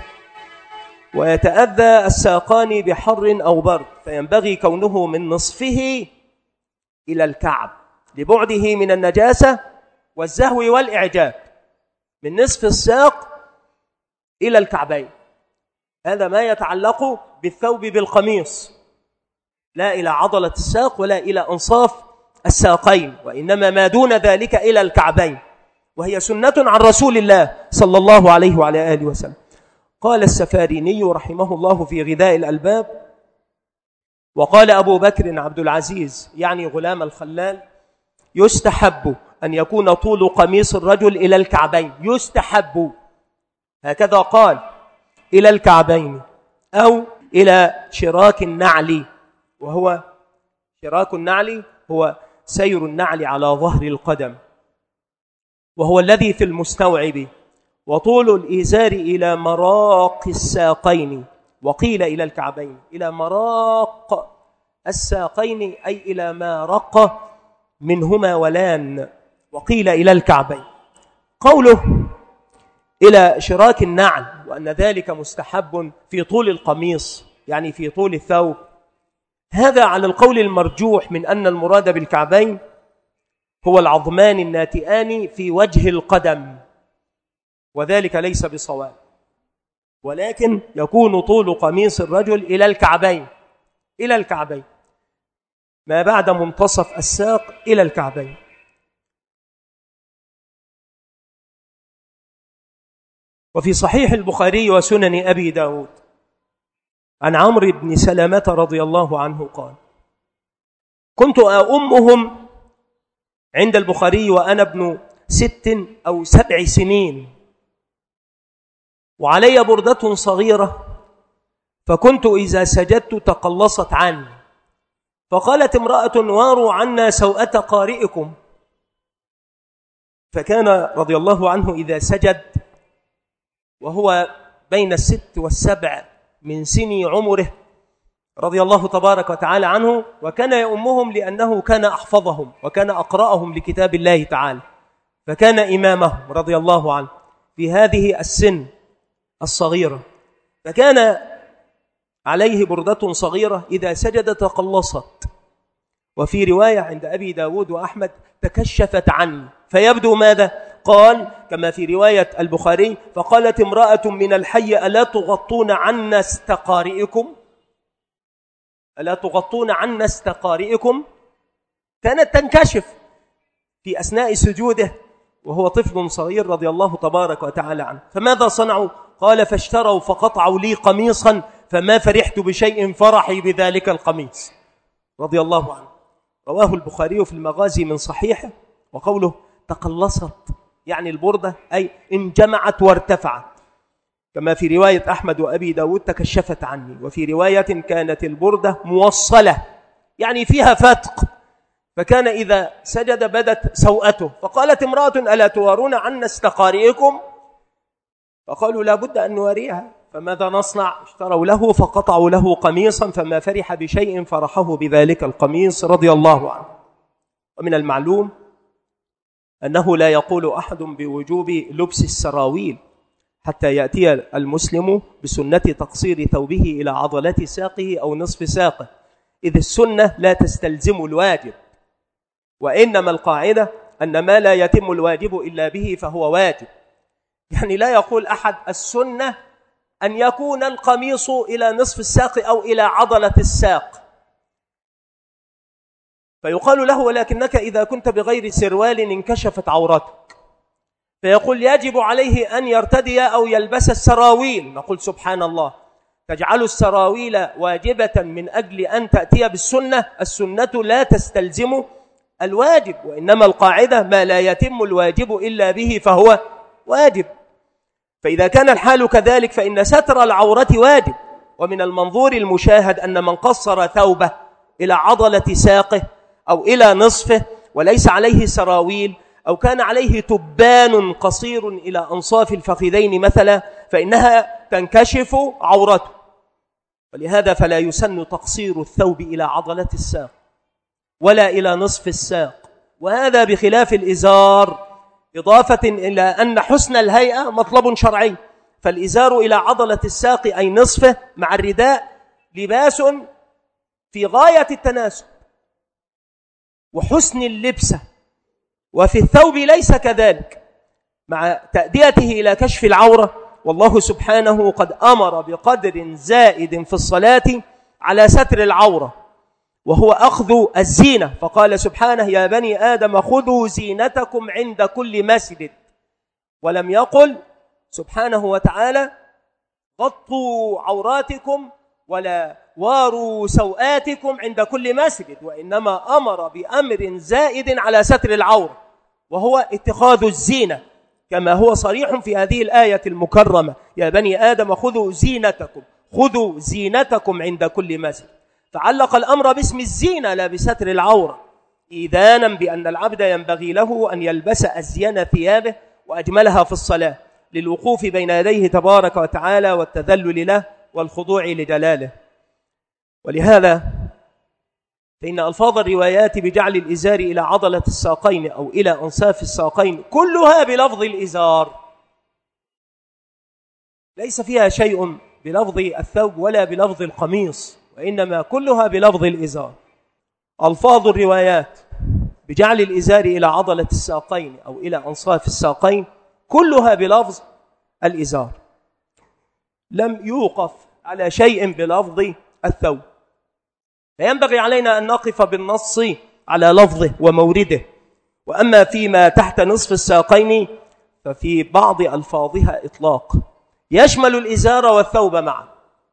ويتأذى الساقان بحر أو برد، فينبغي كونه من نصفه إلى الكعب لبعده من النجاسة والزهو والإعجاب، من نصف الساق إلى الكعبين. هذا ما يتعلق بالثوب بالقميص، لا إلى عضلة الساق ولا إلى أنصاف الساقين، وإنما ما دون ذلك إلى الكعبين، وهي سنة عن رسول الله صلى الله عليه وعلى آله وسلم. قال السفاريني رحمه الله في غذاء الألباب: وقال أبو بكر عبد العزيز يعني غلام الخلال: يستحب أن يكون طول قميص الرجل إلى الكعبين، يستحب، هكذا قال، إلى الكعبين أو إلى شراك النعل، وهو شراك النعل هو سير النعل على ظهر القدم، وهو الذي في المستوعب، وطول الإزار إلى مراق الساقين، وقيل إلى الكعبين، إلى مراق الساقين أي إلى ما رق منهما ولان، وقيل إلى الكعبين. قوله إلى شراك النعل وأن ذلك مستحب في طول القميص يعني في طول الثوب، هذا على القول المرجوح من أن المراد بالكعبين هو العظمان الناتئان في وجه القدم، وذلك ليس بصواب، ولكن يكون طول قميص الرجل إلى الكعبين، إلى الكعبين ما بعد منتصف الساق إلى الكعبين. وفي صحيح البخاري وسنن أبي داود عن عمرو بن سلمة رضي الله عنه قال: كنت أؤمهم عند البخاري وأنا ابن ست أو سبع سنين، وعلي بردة صغيرة، فكنت إذا سجدت تقلصت عني، فقالت امرأة: واروا عنا سوءة قارئكم. فكان رضي الله عنه إذا سجد وهو بين الست والسبع من سن عمره رضي الله تبارك وتعالى عنه، وكان يؤمهم لأنه كان أحفظهم وكان أقرأهم لكتاب الله تعالى، فكان إمامهم رضي الله عنه في هذه السن الصغيرة، فكان عليه بردة صغيرة إذا سجد تقلصت، وفي رواية عند أبي داود وأحمد تكشفت عني، فيبدو ماذا؟ قال كما في رواية البخاري: فقالت امرأة من الحي: ألا تغطون عنا استقارئكم، ألا تغطون عنا استقارئكم. كانت تنكشف في أثناء سجوده وهو طفل صغير رضي الله تبارك وتعالى عنه. فماذا صنعوا؟ قال: فاشتروا فقطعوا لي قميصا فما فرحت بشيء فرحي بذلك القميص رضي الله عنه. رواه البخاري في المغازي من صحيحه. وقوله تقلصت يعني البردة أي انجمعت وارتفعت، كما في رواية أحمد وأبي داود تكشفت عني، وفي رواية كانت البردة موصلة يعني فيها فتق، فكان إذا سجد بدت سوءته. فقالت امرأة: ألا توارون عنا استقارئكم؟ فقالوا: لا بد أن نواريها. فماذا نصنع؟ اشتروا له فقطعوا له قميصا فما فرح بشيء فرحه بذلك القميص رضي الله عنه. ومن المعلوم أنه لا يقول أحد بوجوب لبس السراويل حتى يأتي المسلم بسنة تقصير ثوبه إلى عضلة ساقه أو نصف ساقه، إذ السنة لا تستلزم الواجب، وإنما القاعدة أن ما لا يتم الواجب إلا به فهو واجب. يعني لا يقول أحد السنة أن يكون القميص إلى نصف الساق أو إلى عضلة الساق، فيقال له: ولكنك إذا كنت بغير سروال انكشفت عورتك، فيقول: يجب عليه أن يرتدي أو يلبس السراويل. نقول: سبحان الله، تجعل السراويل واجبة من أجل أن تأتي بالسنة؟ السنة لا تستلزم الواجب، وإنما القاعدة ما لا يتم الواجب إلا به فهو واجب. فإذا كان الحال كذلك فإن ستر العورة واجب. ومن المنظور المشاهد أن من قصر ثوبه إلى عضلة ساقه أو إلى نصفه وليس عليه سراويل، أو كان عليه تبان قصير إلى أنصاف الفخذين مثلا، فإنها تنكشف عورته، ولهذا فلا يسن تقصير الثوب إلى عضلة الساق ولا إلى نصف الساق، وهذا بخلاف الإزار، إضافة إلى أن حسن الهيئة مطلب شرعي، فالإزار إلى عضلة الساق أي نصفه مع الرداء لباس في غاية التناسب وحسن اللبسة، وفي الثوب ليس كذلك، مع تأديته إلى كشف العورة والله سبحانه قد أمر بقدر زائد في الصلاة على ستر العورة، وهو أخذ الزينة، فقال سبحانه يا بني آدم خذوا زينتكم عند كل مسجد، ولم يقل سبحانه وتعالى غطوا عوراتكم ولا واروا سوآتكم عند كل مسجد، وإنما أمر بأمر زائد على ستر العورة، وهو اتخاذ الزينة، كما هو صريح في هذه الآية المكرمة يا بني آدم خذوا زينتكم، خذوا زينتكم عند كل مسجد. فعلق الأمر باسم الزينة لا بستر العورة، إذانا بأن العبد ينبغي له أن يلبس أزين ثيابه وأجملها في الصلاة للوقوف بين يديه تبارك وتعالى والتذلل له والخضوع لجلاله. ولهذا فإن ألفاظ الروايات بجعل الإزار إلى عضلة الساقين أو إلى أنصاف الساقين كلها بلفظ الإزار، ليس فيها شيء بلفظ الثوب ولا بلفظ القميص، وإنما كلها بلفظ الإزار. ألفاظ الروايات بجعل الإزار إلى عضلة الساقين أو إلى أنصاف الساقين كلها بلفظ الإزار، لم يوقف على شيء بلفظ الثوب، فينبغي علينا أن نقف بالنص على لفظه ومورده. وأما فيما تحت نصف الساقين ففي بعض ألفاظها إطلاق يشمل الإزار والثوب معا.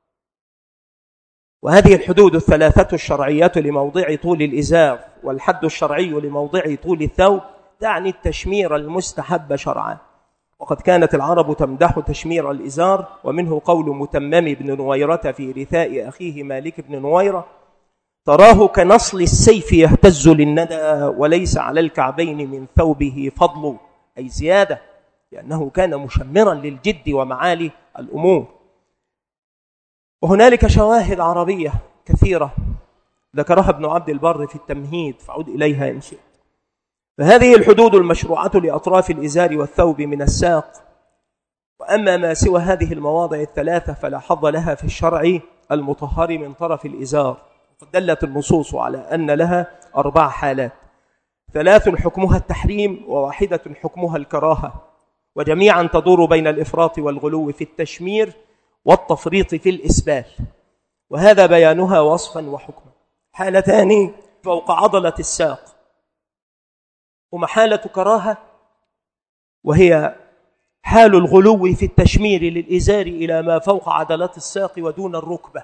وهذه الحدود الثلاثة الشرعية لموضع طول الإزار والحد الشرعي لموضع طول الثوب تعني التشمير المستحب شرعا. وقد كانت العرب تمدح تشمير الإزار، ومنه قول متمم بن نويرة في رثاء أخيه مالك بن نويرة تراه كنصل السيف يهتز للندى وليس على الكعبين من ثوبه فضل، أي زيادة، لأنه كان مشمرا للجد ومعالي الأمور. وهنالك شواهد عربية كثيرة ذكرها ابن عبد البر في التمهيد، فعود إليها إن شئت. فهذه الحدود المشروعة لأطراف الإزار والثوب من الساق. وأما ما سوى هذه المواضع الثلاثة فلا حظ لها في الشرع المطهر من طرف الإزار. وقد دلت النصوص على أن لها أربع حالات، ثلاث حكمها التحريم وواحدة حكمها الكراهة، وجميعا تدور بين الإفراط والغلو في التشمير والتفريط في الإسبال، وهذا بيانها وصفا وحكما. حالتان فوق عضلة الساق، هما حالة كراهة وهي حال الغلو في التشمير للإزار إلى ما فوق عضلات الساق ودون الركبة،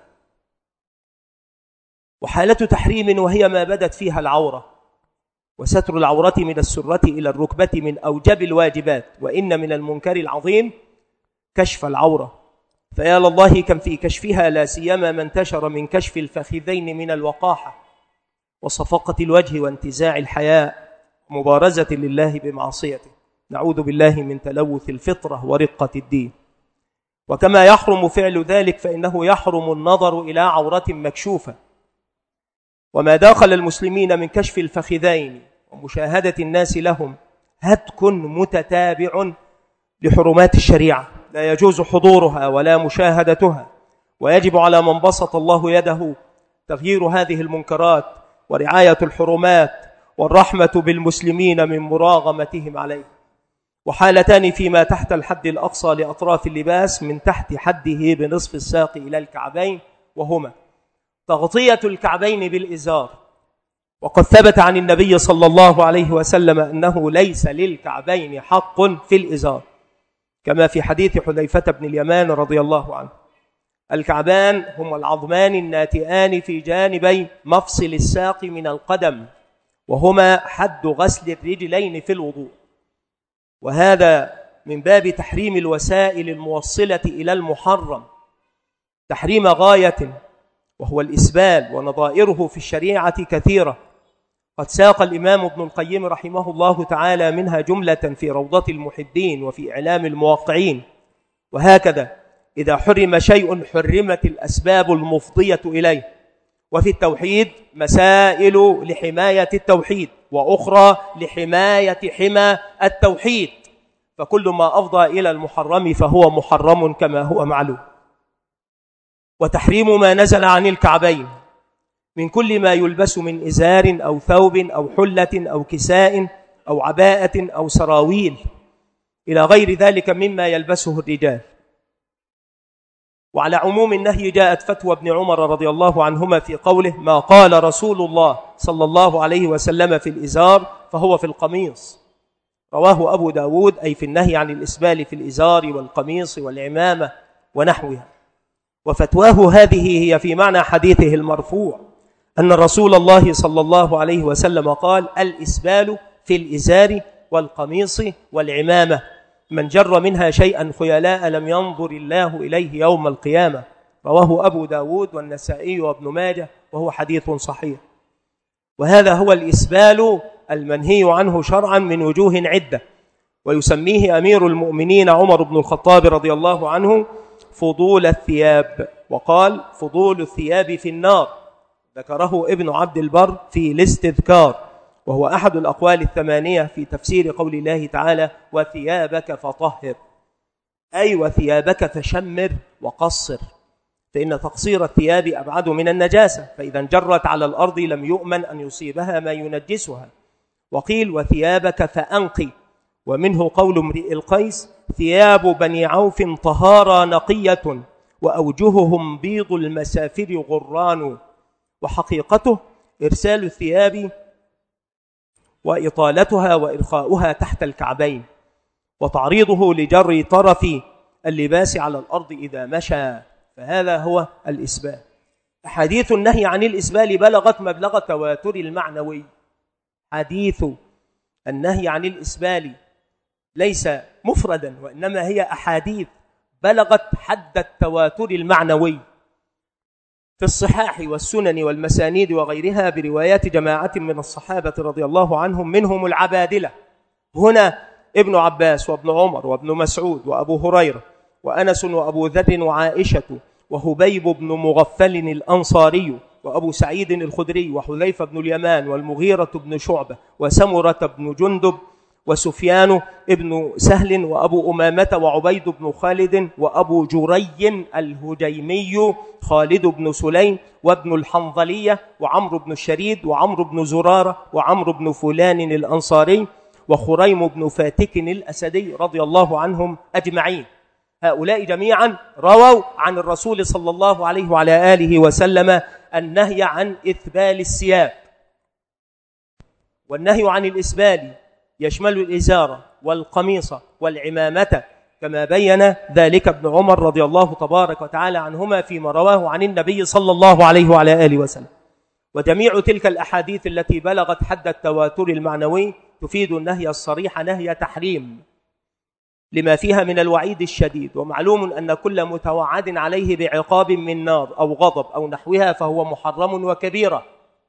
وحالة تحريم وهي ما بدت فيها العورة، وستر العورة من السرة إلى الركبة من أوجب الواجبات، وإن من المنكر العظيم كشف العورة، فيا لله كم في كشفها لا سيما ما انتشر من كشف الفخذين من الوقاحة وصفقة الوجه وانتزاع الحياء مبارزة لله بمعصيته. نعوذ بالله من تلوث الفطرة ورقة الدين. وكما يحرم فعل ذلك فإنه يحرم النظر إلى عورة مكشوفة. وما داخل المسلمين من كشف الفخذين ومشاهدة الناس لهم هتك متتابع لحرمات الشريعة، لا يجوز حضورها ولا مشاهدتها، ويجب على من بسط الله يده تغيير هذه المنكرات ورعاية الحرمات والرحمة بالمسلمين من مراغمتهم عليه. وحالتان فيما تحت الحد الأقصى لأطراف اللباس من تحت حده بنصف الساق إلى الكعبين، وهما تغطية الكعبين بالإزار، وقد ثبت عن النبي صلى الله عليه وسلم أنه ليس للكعبين حق في الإزار، كما في حديث حذيفة بن اليمان رضي الله عنه. الكعبان هما العظمان الناتئان في جانبي مفصل الساق من القدم، وهما حد غسل الرجلين في الوضوء، وهذا من باب تحريم الوسائل الموصلة إلى المحرم تحريم غاية، وهو الإسبال، ونظائره في الشريعة كثيرة. قد ساق الإمام ابن القيم رحمه الله تعالى منها جملة في روضة المحبين وفي إعلام الموقعين. وهكذا إذا حرم شيء حرمت الأسباب المفضية إليه. وفي التوحيد مسائل لحماية التوحيد وأخرى لحماية حمى التوحيد، فكل ما أفضى إلى المحرم فهو محرم كما هو معلوم. وتحريم ما نزل عن الكعبين من كل ما يلبس من إزار أو ثوب أو حلة أو كساء أو عباءة أو سراويل إلى غير ذلك مما يلبسه الرجال. وعلى عموم النهي جاءت فتوى ابن عمر رضي الله عنهما في قوله: ما قال رسول الله صلى الله عليه وسلم في الإزار فهو في القميص. رواه أبو داود، أي في النهي عن الإسبال في الإزار والقميص والعمامة ونحوها. وفتواه هذه هي في معنى حديثه المرفوع أن رسول الله صلى الله عليه وسلم قال: الإسبال في الإزار والقميص والعمامة، من جر منها شيئا خيلاء لم ينظر الله إليه يوم القيامة. رواه أبو داود والنسائي وابن ماجه، وهو حديث صحيح. وهذا هو الإسبال المنهي عنه شرعا من وجوه عدة، ويسميه أمير المؤمنين عمر بن الخطاب رضي الله عنه فضول الثياب، وقال: فضول الثياب في النار. ذكره ابن عبد البر في الاستذكار، وهو أحد الأقوال الثمانية في تفسير قول الله تعالى: وثيابك فطهر، أي وثيابك فشمر وقصر، فإن تقصير الثياب أبعد من النجاسة، فإذا انجرت على الأرض لم يؤمن أن يصيبها ما ينجسها. وقيل: وثيابك فأنقي، ومنه قول امرئ القيس: ثياب بني عوف طهارى نقية، وأوجههم بيض المسافر غران. وحقيقته إرسال الثياب وإطالتها وإرخاؤها تحت الكعبين، وتعريضه لجر طرف اللباس على الأرض إذا مشى، فهذا هو الإسبال. حديث النهي عن الإسبال بلغت مبلغ التواتر المعنوي. حديث النهي عن الإسبال ليس مفردا، وإنما هي أحاديث بلغت حد التواتر المعنوي في الصحاح والسنن والمسانيد وغيرها، بروايات جماعة من الصحابة رضي الله عنهم، منهم العبادلة هنا ابن عباس وابن عمر وابن مسعود وأبو هريرة وأنس وأبو ذر وعائشة وهبيب بن مغفل الأنصاري وأبو سعيد الخدري وحذيفة بن اليمان والمغيرة بن شعبة وسمرة بن جندب وسفيان ابن سهل وأبو أمامة وعبيد بن خالد وأبو جري الهجيمي خالد بن سليم وابن الحنظلية وعمرو بن الشريد وعمرو بن زرارة وعمرو بن فلان الأنصاري وخريم بن فاتك الأسدي رضي الله عنهم أجمعين. هؤلاء جميعا رووا عن الرسول صلى الله عليه وعلى آله وسلم النهي عن إثبال الثياب. والنهي عن الإسبال يشمل الإزار والقميص والعمامة، كما بين ذلك ابن عمر رضي الله تبارك وتعالى عنهما فيما رواه عن النبي صلى الله عليه وعلى آله وسلم. وجميع تلك الأحاديث التي بلغت حد التواتر المعنوي تفيد النهي الصريح نهي تحريم لما فيها من الوعيد الشديد. ومعلوم أن كل متوعد عليه بعقاب من نار أو غضب أو نحوها فهو محرم وكبيرة،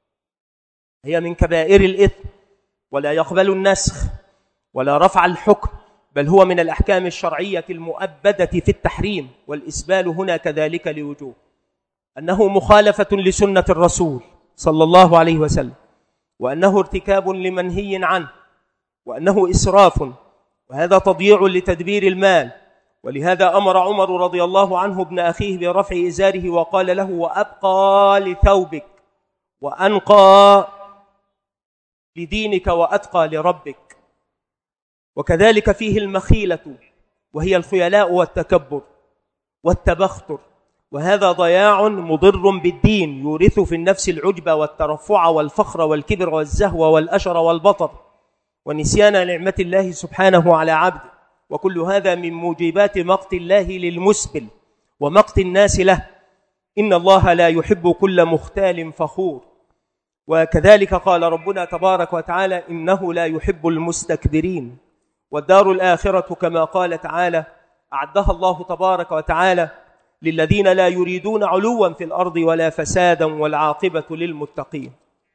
هي من كبائر الإثم، ولا يقبل النسخ ولا رفع الحكم، بل هو من الأحكام الشرعية المؤبدة في التحريم. والإسبال هنا كذلك لوجوه أنه مخالفة لسنة الرسول صلى الله عليه وسلم، وأنه ارتكاب لمنهي عنه، وأنه إسراف، وهذا تضييع لتدبير المال. ولهذا أمر عمر رضي الله عنه ابن أخيه برفع إزاره وقال له: وأبقى لثوبك وأنقى لدينك وأتقى لربك. وكذلك فيه المخيلة، وهي الخيلاء والتكبر والتبختر، وهذا ضياع مضر بالدين يورث في النفس العجب والترفع والفخر والكبر والزهو والأشر والبطر ونسيان نعمة الله سبحانه على عبده. وكل هذا من موجبات مقت الله للمسبل ومقت الناس له. إن الله لا يحب كل مختال فخور. وكذلك قال ربنا تبارك وتعالى: إنه لا يحب المستكبرين. والدار الآخرة كما قال تعالى أعدها الله تبارك وتعالى للذين لا يريدون علوا في الأرض ولا فسادا والعاقبة للمتقين.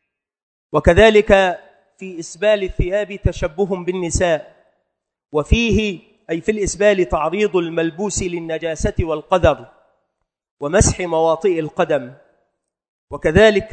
وكذلك في إسبال الثياب تشبه بالنساء، وفيه أي في الإسبال تعريض الملبوس للنجاسة والقدر ومسح مواطئ القدم. وكذلك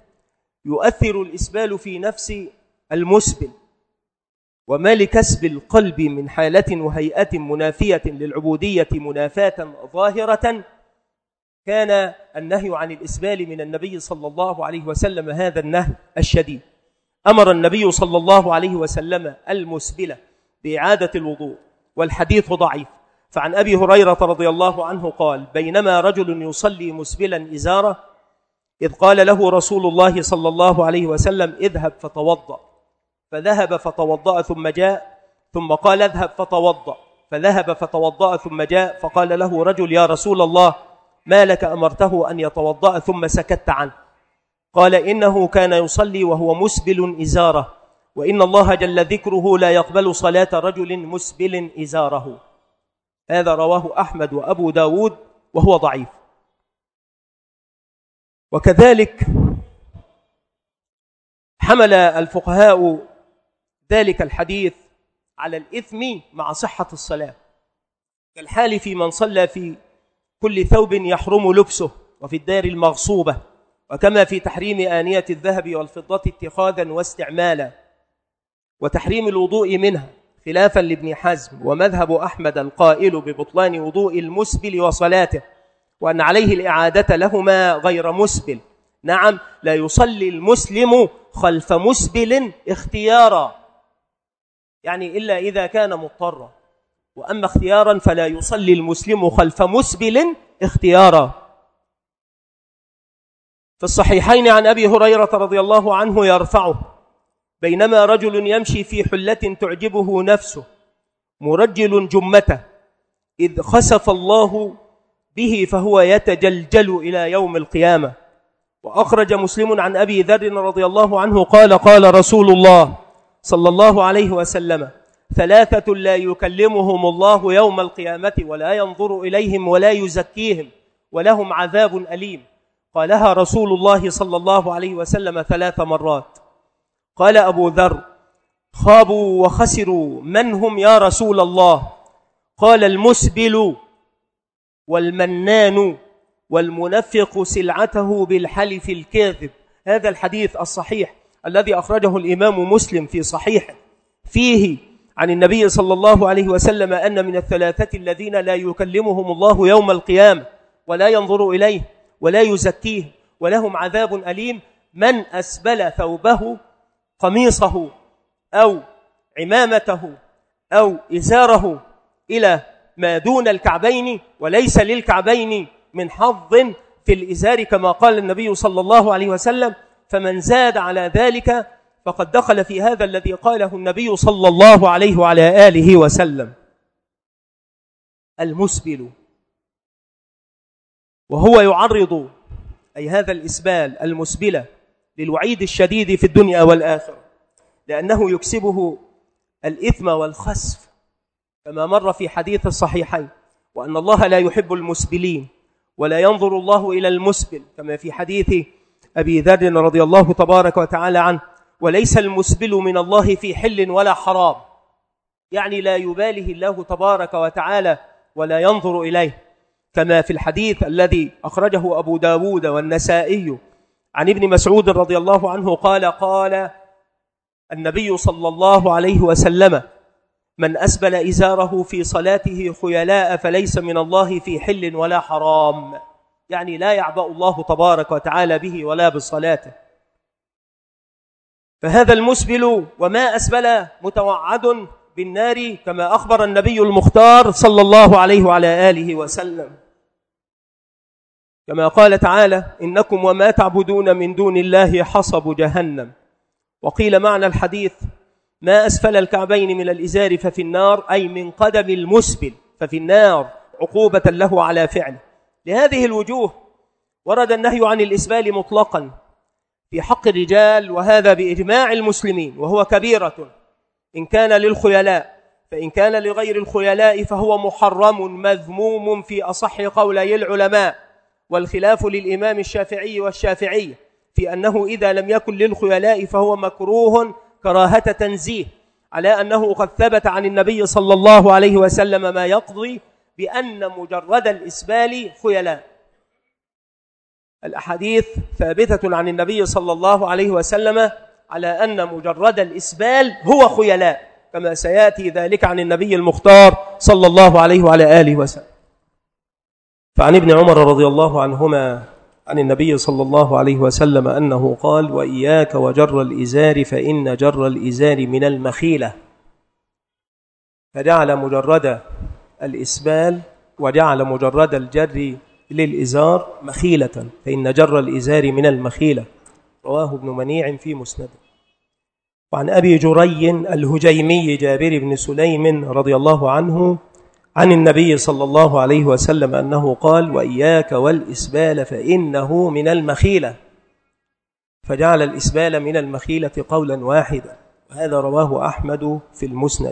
يؤثر الإسبال في نفس المسبل، وما لكسب القلب من حالة وهيئة منافية للعبودية منافاة ظاهرة، كان النهي عن الإسبال من النبي صلى الله عليه وسلم هذا النهي الشديد. أمر النبي صلى الله عليه وسلم المسبلة بإعادة الوضوء، والحديث ضعيف، فعن أبي هريرة رضي الله عنه قال: بينما رجل يصلي مسبلا إزاره إذ قال له رسول الله صلى الله عليه وسلم: اذهب فتوضأ، فذهب فتوضأ ثم جاء، ثم قال: اذهب فتوضأ، فذهب فتوضأ ثم جاء، فقال له رجل: يا رسول الله، ما لك أمرته أن يتوضأ ثم سكت عنه؟ قال: إنه كان يصلي وهو مسبل إزاره، وإن الله جل ذكره لا يقبل صلاة رجل مسبل إزاره. هذا رواه أحمد وأبو داود وهو ضعيف. وكذلك حمل الفقهاء ذلك الحديث على الإثم مع صحة الصلاة، كالحال في من صلى في كل ثوب يحرم لبسه وفي الدار المغصوبة، وكما في تحريم آنية الذهب والفضة اتخاذا واستعمالا، وتحريم الوضوء منها خلافا لابن حزم ومذهب أحمد القائل ببطلان وضوء المسبل وصلاته، وأن عليه الإعادة لهما غير مسبل. نعم، لا يصلي المسلم خلف مسبل اختيارا، يعني إلا إذا كان مضطرا، وأما اختيارا فلا يصلي المسلم خلف مسبل اختيارا. في الصحيحين عن أبي هريرة رضي الله عنه يرفعه: بينما رجل يمشي في حلة تعجبه نفسه مرجل جمته إذ خسف الله به فهو يتجلجل إلى يوم القيامة. وأخرج مسلم عن أبي ذر رضي الله عنه قال: قال رسول الله صلى الله عليه وسلم: ثلاثة لا يكلمهم الله يوم القيامة ولا ينظر إليهم ولا يزكيهم ولهم عذاب أليم. قالها رسول الله صلى الله عليه وسلم ثلاث مرات. قال أبو ذر: خابوا وخسروا، من هم يا رسول الله؟ قال: المسبل والمنان والمنفق سلعته بالحلف الكاذب. هذا الحديث الصحيح الذي أخرجه الإمام مسلم في صحيحه فيه عن النبي صلى الله عليه وسلم أن من الثلاثة الذين لا يكلمهم الله يوم القيامة ولا ينظر إليه ولا يزكيه ولهم عذاب أليم: من أسبل ثوبه قميصه أو عمامته أو إزاره إلى ما دون الكعبين وليس للكعبين من حظ في الإزار، كما قال النبي صلى الله عليه وسلم، فمن زاد على ذلك فقد دخل في هذا الذي قاله النبي صلى الله عليه وعلى آله وسلم. المسبل، وهو يعرض أي هذا الإسبال المسبلة للوعيد الشديد في الدنيا والآخرة، لأنه يكسبه الإثم والخسف، كما مر في حديث الصحيحين: وأن الله لا يحب المسبلين ولا ينظر الله إلى المسبل، كما في حديث أبي ذر رضي الله تبارك وتعالى عنه: وليس المسبل من الله في حل ولا حرام، يعني لا يباله الله تبارك وتعالى ولا ينظر إليه، كما في الحديث الذي أخرجه أبو داود والنسائي عن ابن مسعود رضي الله عنه قال: قال النبي صلى الله عليه وسلم: من أسبل إزاره في صلاته خيلاء فليس من الله في حل ولا حرام، يعني لا يعبأ الله تبارك وتعالى به ولا بصلاته. فهذا المسبل وما أسبل متوعد بالنار، كما أخبر النبي المختار صلى الله عليه وعلى آله وسلم، كما قال تعالى: إنكم وما تعبدون من دون الله حصب جهنم. وقيل معنى الحديث: ما أسفل الكعبين من الإزار ففي النار، أي من قدم المسبل ففي النار، عقوبة له على فعله. لهذه الوجوه ورد النهي عن الإسبال مطلقا في حق الرجال، وهذا بإجماع المسلمين، وهو كبيرة إن كان للخيلاء، فإن كان لغير الخيلاء فهو محرم مذموم في أصح قولي العلماء، والخلاف للإمام الشافعي والشافعي في أنه إذا لم يكن للخيلاء فهو مكروه كراهة تنزيه، على أنه قد ثبت عن النبي صلى الله عليه وسلم ما يقضي بأن مجرد الإسبال خيلاء. الأحاديث ثابتة عن النبي صلى الله عليه وسلم على أن مجرد الإسبال هو خيلاء، كما سيأتي ذلك عن النبي المختار صلى الله عليه وعلى آله وسلم. فعن ابن عمر رضي الله عنهما عن النبي صلى الله عليه وسلم أنه قال: وإياك وجر الإزار فإن جر الإزار من المخيلة. فجعل مجرد الإسبال وجعل مجرد الجر للإزار مخيلة، فإن جر الإزار من المخيلة. رواه ابن منيع في مسنده. وعن أبي جري الهجيمي جابر بن سليم رضي الله عنه عن النبي صلى الله عليه وسلم أنه قال: وإياك والإسبال فإنه من المخيلة، فجعل الإسبال من المخيلة قولا واحدا، وهذا رواه أحمد في المسند.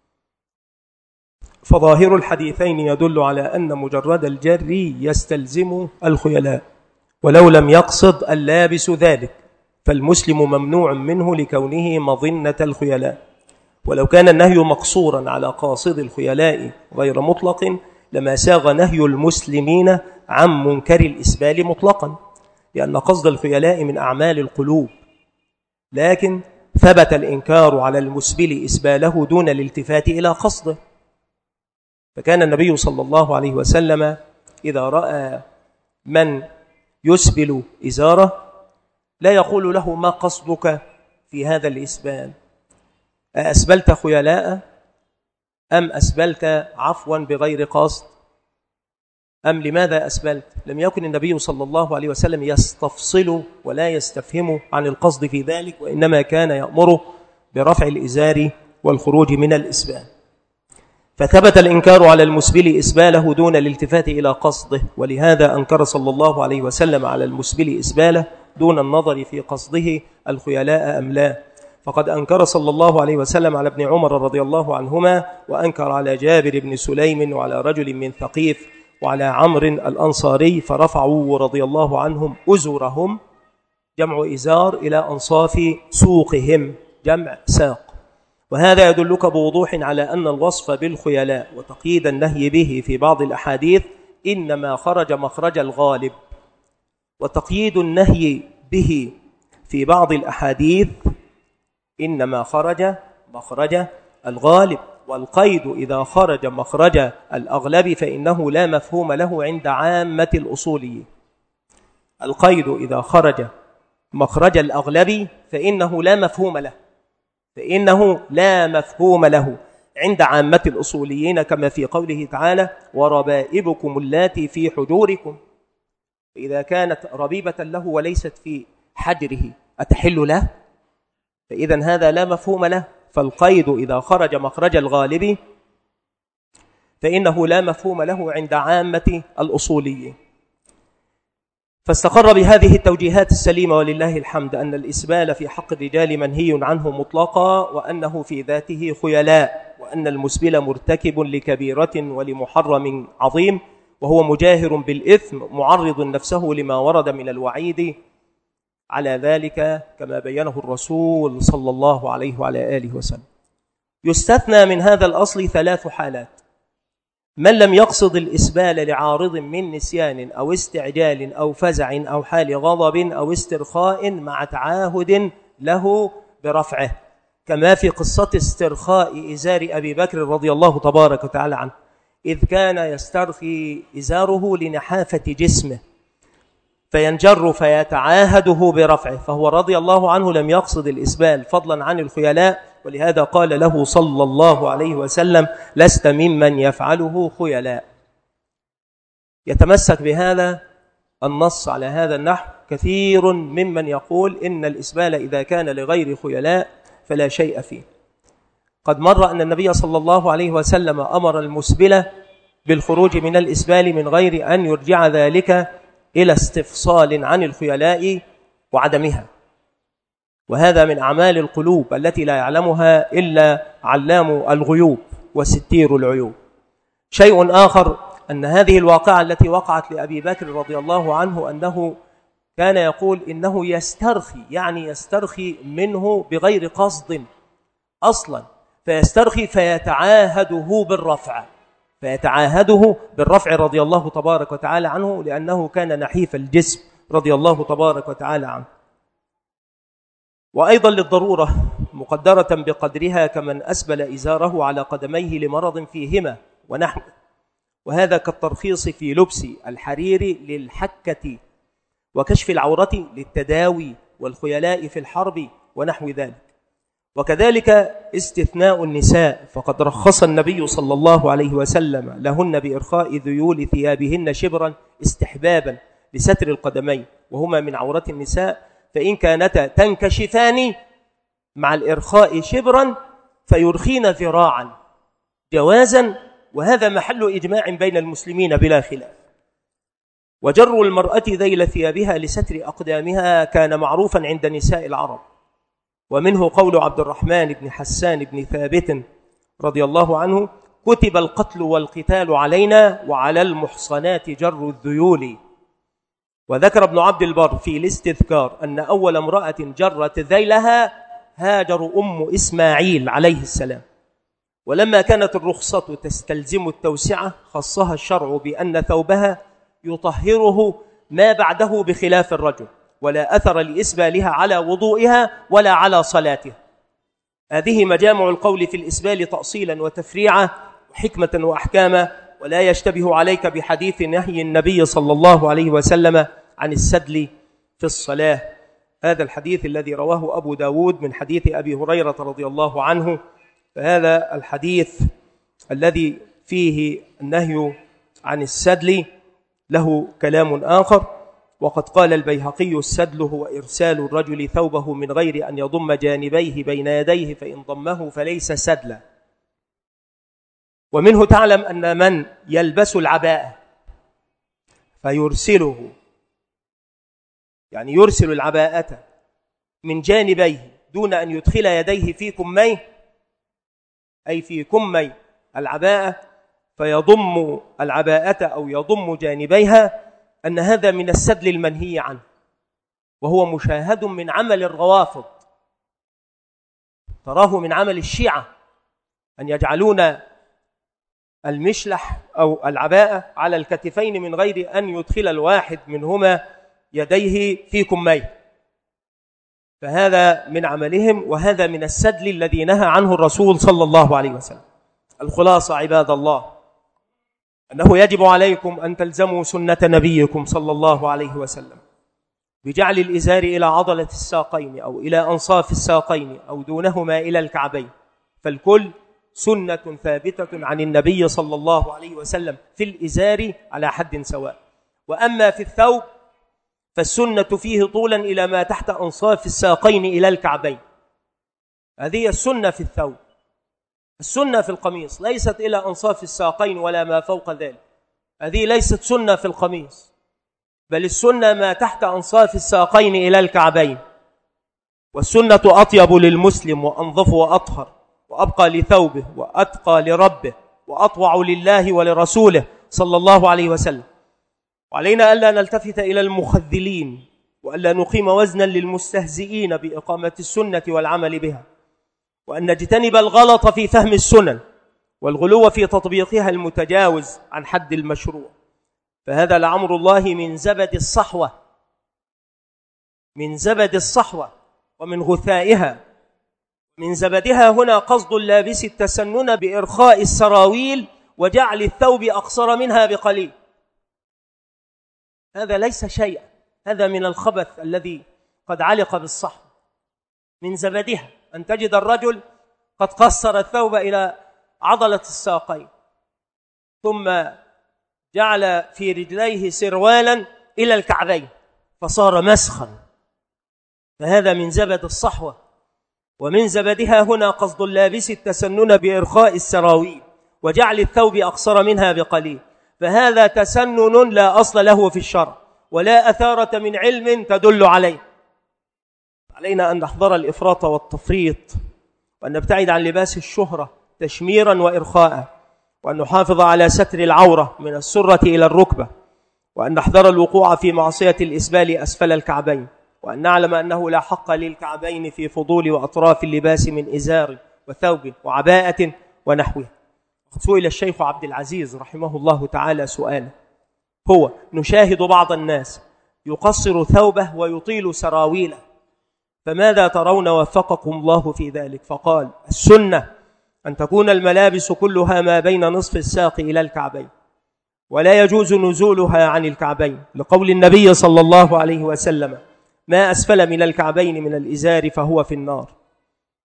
فظاهر الحديثين يدل على أن مجرد الجر يستلزم الخيلاء، ولو لم يقصد اللابس ذلك فالمسلم ممنوع منه لكونه مظنة الخيلاء. ولو كان النهي مقصورا على قاصد الخيلاء غير مطلق لما ساغ نهي المسلمين عن منكر الإسبال مطلقا، لأن قصد الخيلاء من أعمال القلوب، لكن ثبت الإنكار على المسبل إسباله دون الالتفات إلى قصده. فكان النبي صلى الله عليه وسلم إذا رأى من يسبل إزاره لا يقول له: ما قصدك في هذا الإسبال؟ أسبلت خيلاء أم أسبلت عفوا بغير قصد أم لماذا أسبلت؟ لم يكن النبي صلى الله عليه وسلم يستفصل ولا يستفهم عن القصد في ذلك، وإنما كان يأمره برفع الإزار والخروج من الإسبال. فثبت الإنكار على المسبل إسباله دون الالتفات إلى قصده، ولهذا أنكر صلى الله عليه وسلم على المسبل إسباله دون النظر في قصده الخيلاء أم لا. فقد أنكر صلى الله عليه وسلم على ابن عمر رضي الله عنهما، وأنكر على جابر بن سليم وعلى رجل من ثقيف وعلى عمرو الأنصاري، فرفعوا رضي الله عنهم أزرهم، جمع إزار، إلى أنصاف سوقهم، جمع ساق. وهذا يدلك بوضوح على أن الوصف بالخيلاء وتقييد النهي به في بعض الأحاديث إنما خرج مخرج الغالب، وتقييد النهي به في بعض الأحاديث إنما خرج مخرج الغالب. والقيد إذا خرج مخرج الأغلب فإنه لا مفهوم له عند عامة الأصوليين. القيد إذا خرج مخرج الأغلب فإنه لا مفهوم له فإنه لا مفهوم له عند عامة الأصوليين، كما في قوله تعالى: وربائبكم اللاتي في حجوركم. إذا كانت ربيبة له وليست في حجره أتحل له؟ فإذا هذا لا مفهوم له. فالقيد إذا خرج مخرج الغالب فإنه لا مفهوم له عند عامة الأصوليين. فاستقر بهذه التوجيهات السليمة ولله الحمد أن الإسبال في حق الرجال منهي عنه مطلقا، وأنه في ذاته خيلاء، وأن المسبل مرتكب لكبيرة ولمحرم عظيم، وهو مجاهر بالإثم معرض نفسه لما ورد من الوعيد على ذلك كما بينه الرسول صلى الله عليه وعلى آله وسلم. يستثنى من هذا الأصل ثلاث حالات: من لم يقصد الإسبال لعارض من نسيان أو استعجال أو فزع أو حال غضب أو استرخاء مع تعاهد له برفعه، كما في قصة استرخاء إزار أبي بكر رضي الله تبارك وتعالى عنه، إذ كان يسترخي إزاره لنحافة جسمه فينجر فيتعاهده برفعه، فهو رضي الله عنه لم يقصد الإسبال فضلا عن الخيلاء، ولهذا قال له صلى الله عليه وسلم: لست ممن يفعله خيلاء. يتمسك بهذا النص على هذا النحو كثير ممن يقول إن الإسبال إذا كان لغير خيلاء فلا شيء فيه. قد مر أن النبي صلى الله عليه وسلم أمر المسبلة بالخروج من الإسبال من غير أن يرجع ذلك إلى استفصال عن الخيلاء وعدمها، وهذا من أعمال القلوب التي لا يعلمها إلا علام الغيوب وستير العيوب. شيء آخر أن هذه الواقعة التي وقعت لأبي بكر رضي الله عنه أنه كان يقول إنه يسترخي، يعني يسترخي منه بغير قصد أصلا، فيسترخي فيتعاهده بالرفع فيتعاهده بالرفع رضي الله تبارك وتعالى عنه، لأنه كان نحيف الجسم رضي الله تبارك وتعالى عنه. وأيضا للضرورة مقدرة بقدرها كمن أسبل إزاره على قدميه لمرض فيهما ونحو، وهذا كالترخيص في لبس الحرير للحكة وكشف العورة للتداوي والخيلاء في الحرب ونحو ذلك. وكذلك استثناء النساء، فقد رخص النبي صلى الله عليه وسلم لهن بإرخاء ذيول ثيابهن شبرا استحبابا لستر القدمين، وهما من عورة النساء، فإن كانتا تنكشفان مع الإرخاء شبرا فيرخين ذراعا جوازا، وهذا محل إجماع بين المسلمين بلا خلاف. وجر المرأة ذيل ثيابها لستر أقدامها كان معروفا عند نساء العرب، ومنه قول عبد الرحمن بن حسان بن ثابت رضي الله عنه: كتب القتل والقتال علينا وعلى المحصنات جر الذيول. وذكر ابن عبد البر في الاستذكار أن أول امرأة جرت ذيلها هاجر أم إسماعيل عليه السلام، ولما كانت الرخصة تستلزم التوسعة خصها الشرع بأن ثوبها يطهره ما بعده بخلاف الرجل، ولا أثر لإسبالها على وضوئها ولا على صلاتها. هذه مجامع القول في الإسبال تأصيلا وتفريعا وحكمة وأحكاما، ولا يشتبه عليك بحديث نهي النبي صلى الله عليه وسلم عن السدل في الصلاة. هذا الحديث الذي رواه أبو داود من حديث أبي هريرة رضي الله عنه، فهذا الحديث الذي فيه النهي عن السدل له كلام آخر. وقد قال البيهقي: السدل هو إرسال الرجل ثوبه من غير أن يضم جانبيه بين يديه، فإن ضمه فليس سدلا. ومنه تعلم أن من يلبس العباءة فيرسله، يعني يرسل العباءة من جانبيه دون أن يدخل يديه في كميه، أي في كمي العباءة، فيضم العباءة أو يضم جانبيها، أن هذا من السدل المنهي عنه، وهو مشاهد من عمل الروافض، تراه من عمل الشيعة أن يجعلون المشلح أو العباءة على الكتفين من غير أن يدخل الواحد منهما يديه في كميه، فهذا من عملهم، وهذا من السدل الذي نهى عنه الرسول صلى الله عليه وسلم. الخلاصة عباد الله أنه يجب عليكم أن تلزموا سنة نبيكم صلى الله عليه وسلم بجعل الإزار إلى عضلة الساقين أو إلى أنصاف الساقين أو دونهما إلى الكعبين، فالكل سنة ثابتة عن النبي صلى الله عليه وسلم في الإزار على حد سواء. وأما في الثوب فالسنة فيه طولا إلى ما تحت أنصاف الساقين إلى الكعبين، هذه السنة في الثوب. السنة في القميص ليست إلى أنصاف الساقين ولا ما فوق ذلك، هذه ليست سنة في القميص، بل السنة ما تحت أنصاف الساقين إلى الكعبين. والسنة أطيب للمسلم وأنظف وأطهر وأبقى لثوبه وأتقى لربه وأطوع لله ولرسوله صلى الله عليه وسلم. وعلينا ألا نلتفت إلى المخذلين، وألا نقيم وزنا للمستهزئين بإقامة السنة والعمل بها، وأن نجتنب الغلط في فهم السنن والغلو في تطبيقها المتجاوز عن حد المشروع، فهذا لعمر الله من زبد الصحوة، من زبد الصحوة ومن غثائها. من زبدها هنا قصد اللابس التسنن بإرخاء السراويل وجعل الثوب أقصر منها بقليل، هذا ليس شيئا، هذا من الخبث الذي قد علق بالصحوة. من زبدها أن تجد الرجل قد قصر الثوب إلى عضلة الساقين، ثم جعل في رجليه سروالا إلى الكعبين فصار مسخا، فهذا من زبد الصحوة. ومن زبدها هنا قصد اللابس التسنن بإرخاء السراويل وجعل الثوب أقصر منها بقليل، فهذا تسنن لا أصل له في الشرع ولا أثارة من علم تدل عليه. علينا أن نحذر الإفراط والتفريط، وأن نبتعد عن لباس الشهرة تشميرا وإرخاء، وأن نحافظ على ستر العورة من السرة إلى الركبة، وأن نحذر الوقوع في معصية الإسبال أسفل الكعبين، وأن نعلم أنه لا حق للكعبين في فضول وأطراف اللباس من إزار وثوب وعباءة ونحوها. سئل الشيخ عبد العزيز رحمه الله تعالى سؤالا، هو نشاهد بعض الناس يقصر ثوبه ويطيل سراويله، فماذا ترون وفقكم الله في ذلك؟ فقال: السنة أن تكون الملابس كلها ما بين نصف الساق إلى الكعبين، ولا يجوز نزولها عن الكعبين، لقول النبي صلى الله عليه وسلم: ما أسفل من الكعبين من الإزار فهو في النار.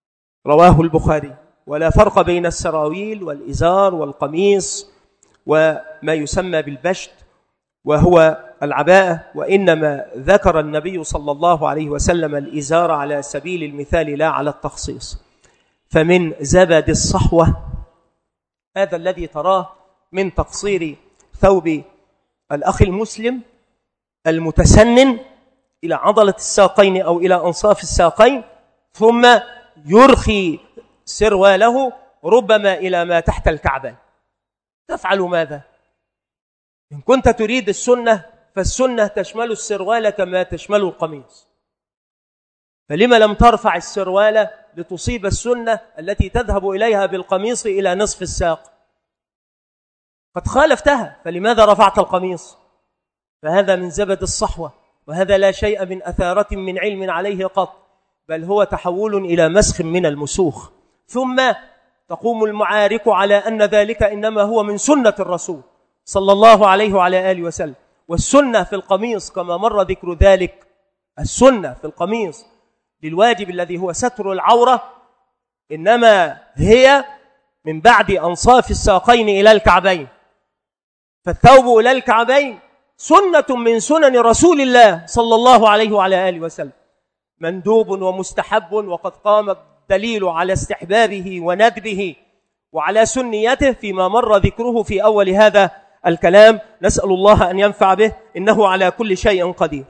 رواه البخاري. ولا فرق بين السراويل والإزار والقميص وما يسمى بالبشت وهو العباءة، وإنما ذكر النبي صلى الله عليه وسلم الإزار على سبيل المثال لا على التخصيص. فمن زبد الصحوة هذا الذي تراه من تقصير ثوب الأخ المسلم المتسنن إلى عضلة الساقين أو إلى أنصاف الساقين، ثم يرخي سرواله ربما إلى ما تحت الكعبين. تفعل ماذا؟ إن كنت تريد السنة فالسنة تشمل السروال كما تشمل القميص، فلما لم ترفع السروال لتصيب السنة التي تذهب إليها بالقميص إلى نصف الساق؟ قد خالفتها، فلماذا رفعت القميص؟ فهذا من زبد الصحوة، وهذا لا شيء من أثارة من علم عليه قط، بل هو تحول إلى مسخ من المسوخ. ثم تقوم المعارك على أن ذلك إنما هو من سنة الرسول صلى الله عليه وعلى آله وسلم. والسنة في القميص كما مر ذكر ذلك، السنة في القميص للواجب الذي هو ستر العورة إنما هي من بعد أنصاف الساقين إلى الكعبين، فالثوب إلى الكعبين سنة من سنن رسول الله صلى الله عليه وعلى آله وسلم، مندوب ومستحب، وقد قام الدليل على استحبابه وندبه وعلى سنيته فيما مر ذكره في أول هذا الكلام. نسأل الله أن ينفع به، إنه على كل شيء قدير.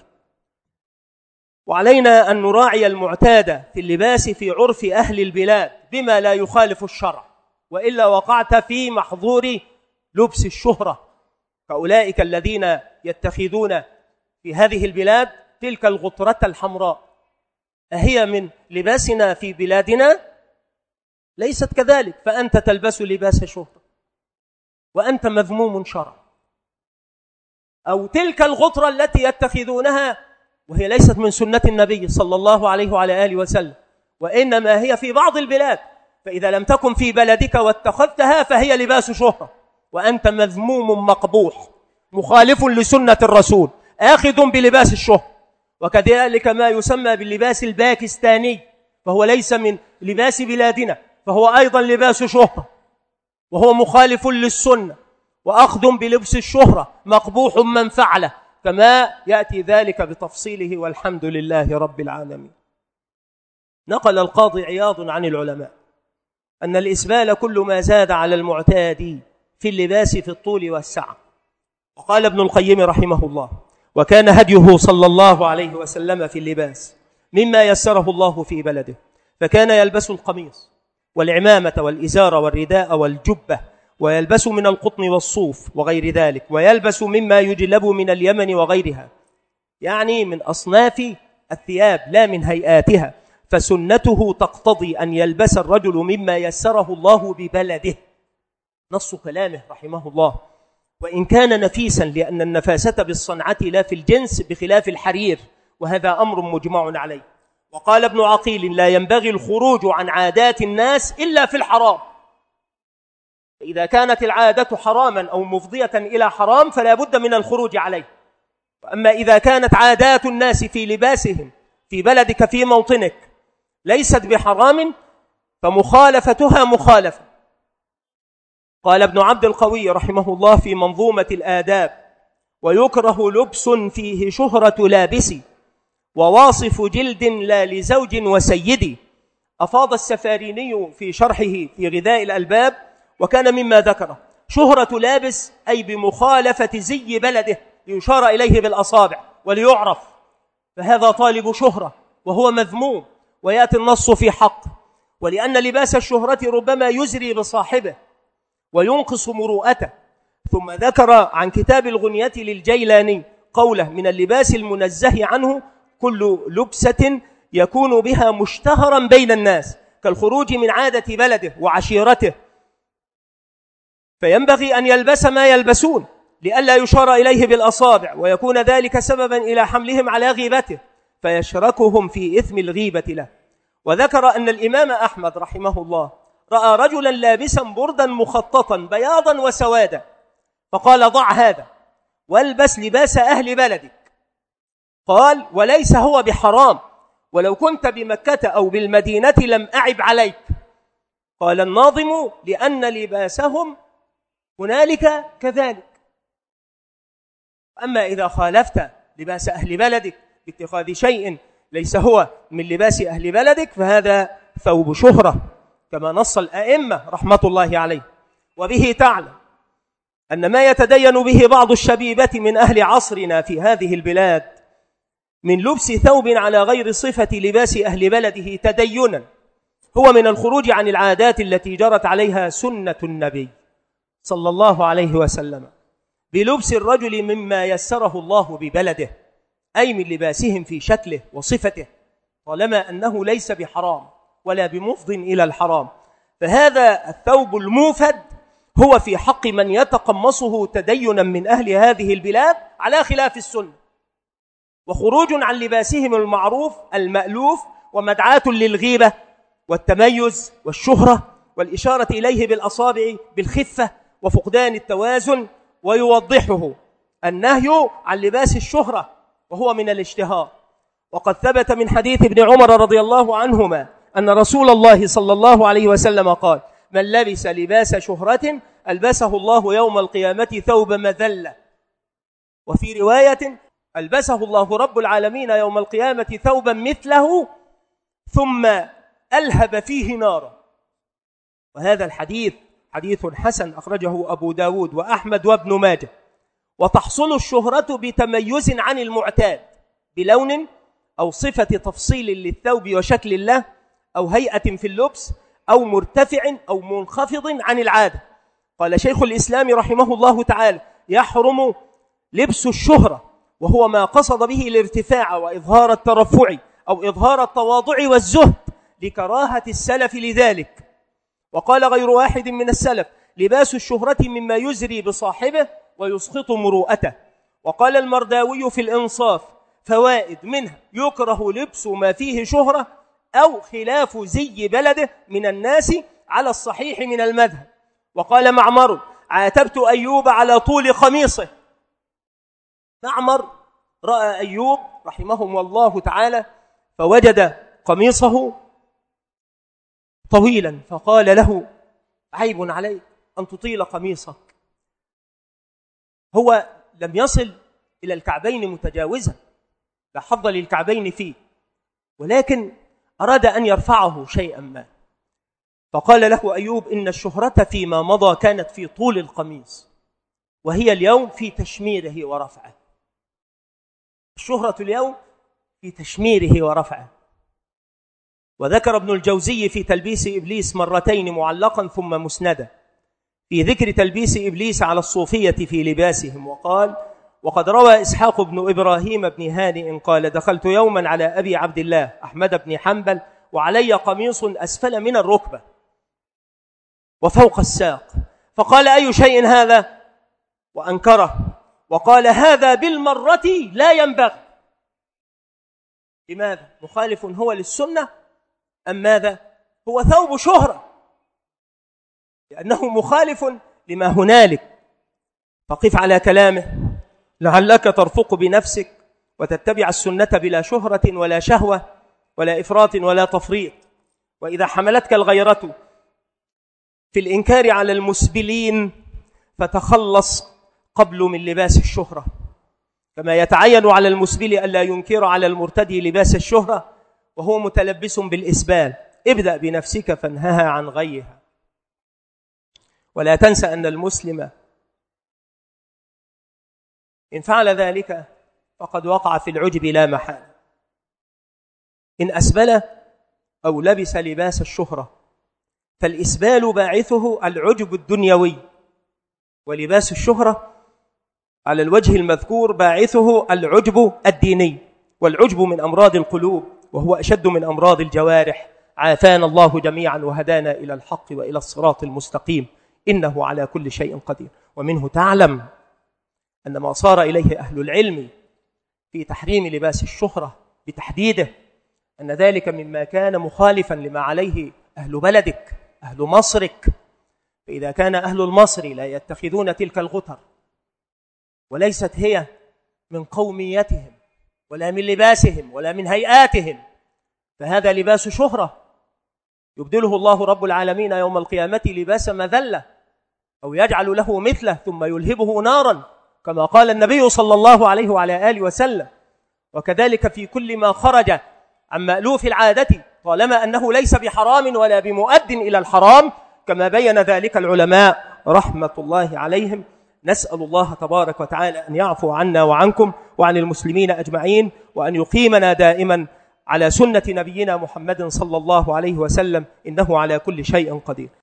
وعلينا أن نراعي المعتاد في اللباس في عرف أهل البلاد بما لا يخالف الشرع، وإلا وقعت في محظور لبس الشهرة، فأولئك الذين يتخذون في هذه البلاد تلك الغطرة الحمراء أهي من لباسنا في بلادنا؟ ليست كذلك، فأنت تلبس لباس شهرة وأنت مذموم شرعا. أو تلك الغطرة التي يتخذونها وهي ليست من سنة النبي صلى الله عليه وعلى آله وسلم، وإنما هي في بعض البلاد، فإذا لم تكن في بلدك واتخذتها فهي لباس شهرة وأنت مذموم مقبوح مخالف لسنة الرسول آخذ بلباس الشهرة. وكذلك ما يسمى باللباس الباكستاني، فهو ليس من لباس بلادنا، فهو أيضا لباس شهرة وهو مخالف للسنة، وأخذ بلبس الشهرة مقبوح من فعله، كما يأتي ذلك بتفصيله، والحمد لله رب العالمين. نقل القاضي عياض عن العلماء أن الإسبال كل ما زاد على المعتاد في اللباس في الطول والسعة. وقال ابن القيم رحمه الله: وكان هديه صلى الله عليه وسلم في اللباس مما يسره الله في بلده، فكان يلبس القميص والعمامة والإزار والرداء والجبة، ويلبس من القطن والصوف وغير ذلك، ويلبس مما يجلب من اليمن وغيرها، يعني من أصناف الثياب لا من هيئاتها، فسنته تقتضي أن يلبس الرجل مما يسره الله ببلده. نص كلامه رحمه الله. وإن كان نفيسا، لأن النفاسة بالصنعة لا في الجنس، بخلاف الحرير، وهذا أمر مجمع عليه. وقال ابن عقيل: لا ينبغي الخروج عن عادات الناس إلا في الحرام. إذا كانت العادة حراما أو مفضية إلى حرام فلا بد من الخروج عليه. وأما إذا كانت عادات الناس في لباسهم في بلدك في موطنك ليست بحرام فمخالفتها مخالفة. قال ابن عبد القوي رحمه الله في منظومة الآداب: ويكره لبس فيه شهرة لابس، وواصف جلد لا لزوج وسيد. أفاض السفاريني في شرحه في غذاء الألباب، وكان مما ذكره شهرة لابس أي بمخالفة زي بلده ليشار إليه بالأصابع وليعرف، فهذا طالب شهرة وهو مذموم، ويأتي النص في حق. ولأن لباس الشهرة ربما يزري بصاحبه وينقص مروءته. ثم ذكر عن كتاب الغنية للجيلاني قوله: من اللباس المنزه عنه كل لبسة يكون بها مشتهرا بين الناس، كالخروج من عادة بلده وعشيرته، فينبغي أن يلبس ما يلبسون لئلا يشار إليه بالأصابع، ويكون ذلك سببا إلى حملهم على غيبته فيشركهم في إثم الغيبة له. وذكر أن الإمام أحمد رحمه الله رأى رجلا لابسا بردا مخططا بياضا وسوادا، فقال: ضع هذا والبس لباس أهل بلدك. قال: وليس هو بحرام، ولو كنت بمكة أو بالمدينة لم أعب عليك، قال الناظم لأن لباسهم هنالك كذلك. أما إذا خالفت لباس أهل بلدك باتخاذ شيء ليس هو من لباس أهل بلدك فهذا ثوب شهرة كما نص الأئمة رحمة الله عليه. وبه تعلم أن ما يتدين به بعض الشبيبة من أهل عصرنا في هذه البلاد من لبس ثوب على غير صفة لباس أهل بلده تدينا هو من الخروج عن العادات التي جرت عليها سنة النبي صلى الله عليه وسلم بلبس الرجل مما يسره الله ببلده، أي من لباسهم في شكله وصفته، طالما أنه ليس بحرام ولا بمفض إلى الحرام. فهذا الثوب الموفد هو في حق من يتقمصه تدينا من أهل هذه البلاد على خلاف السنة، وخروج عن لباسهم المعروف المألوف ومدعاة للغيبة والتميز والشهرة والإشارة إليه بالأصابع بالخفة وفقدان التوازن. ويوضحه النهي عن لباس الشهرة وهو من الاشتهار. وقد ثبت من حديث ابن عمر رضي الله عنهما أن رسول الله صلى الله عليه وسلم قال: من لبس لباس شهرة ألبسه الله يوم القيامة ثوب مذلة. وفي رواية: ألبسه الله رب العالمين يوم القيامة ثوبا مثله ثم ألهب فيه نارا. وهذا الحديث حديث حسن أخرجه أبو داود وأحمد وابن ماجه. وتحصل الشهرة بتميز عن المعتاد بلون أو صفة تفصيل للثوب وشكل له أو هيئة في اللبس أو مرتفع أو منخفض عن العادة. قال شيخ الإسلام رحمه الله تعالى: يحرم لبس الشهرة وهو ما قصد به الارتفاع وإظهار الترفع أو إظهار التواضع والزهد لكراهة السلف لذلك. وقال غير واحد من السلف: لباس الشهرة مما يزري بصاحبه ويسقط مروءته. وقال المرداوي في الإنصاف: فوائد منها يكره لبس ما فيه شهرة أو خلاف زي بلده من الناس على الصحيح من المذهب. وقال معمر: عاتبت أيوب على طول قميصه. معمر رأى أيوب رحمهم الله تعالى فوجد قميصه طويلا فقال له: عيب عليك أن تطيل قميصك. هو لم يصل إلى الكعبين متجاوزا، لا حظ للكعبين فيه، ولكن أراد أن يرفعه شيئا ما. فقال له أيوب: إن الشهرة فيما مضى كانت في طول القميص، وهي اليوم في تشميره ورفعه. الشهرة اليوم في تشميره ورفعه. وذكر ابن الجوزي في تلبيس إبليس مرتين معلقا ثم مسندا في ذكر تلبيس إبليس على الصوفية في لباسهم، وقال: وقد روى إسحاق بن إبراهيم بن هانئ قال: دخلت يوما على أبي عبد الله أحمد بن حنبل وعلي قميص أسفل من الركبة وفوق الساق، فقال: أي شيء هذا؟ وأنكره وقال: هذا بالمرة لا ينبغي. لماذا؟ مخالف هو للسنة أم ماذا؟ هو ثوب شهرة، لأنه مخالف لما هنالك. فقف على كلامه لعلك ترفق بنفسك وتتبع السنة بلا شهرة ولا شهوة ولا إفراط ولا تفريط. وإذا حملتك الغيرة في الإنكار على المسبلين فتخلص قبل من لباس الشهرة، كما يتعين على المسبل ألا ينكر على المرتدي لباس الشهرة وهو متلبس بالإسبال. ابدأ بنفسك فانهها عن غيها. ولا تنسى أن المسلم إن فعل ذلك فقد وقع في العجب لا محالة. إن أسبل أو لبس لباس الشهرة فالإسبال باعثه العجب الدنيوي، ولباس الشهرة على الوجه المذكور باعثه العجب الديني. والعجب من أمراض القلوب وهو أشد من أمراض الجوارح. عافانا الله جميعا وهدانا إلى الحق وإلى الصراط المستقيم، إنه على كل شيء قدير. ومنه تعلم أن ما صار إليه أهل العلم في تحريم لباس الشهرة بتحديده أن ذلك مما كان مخالفا لما عليه أهل بلدك أهل مصرك. فإذا كان أهل المصر لا يتخذون تلك الغتر وليست هي من قوميتهم ولا من لباسهم ولا من هيئاتهم، فهذا لباس شهرة يبدله الله رب العالمين يوم القيامة لباس مذلة أو يجعل له مثله ثم يلهبه نارا كما قال النبي صلى الله عليه وعلى آله وسلم. وكذلك في كل ما خرج عن مألوف العادة طالما أنه ليس بحرام ولا بمؤد إلى الحرام كما بين ذلك العلماء رحمة الله عليهم. نسأل الله تبارك وتعالى أن يعفو عنا وعنكم وعن المسلمين أجمعين، وأن يقيمنا دائما على سنة نبينا محمد صلى الله عليه وسلم، إنه على كل شيء قدير.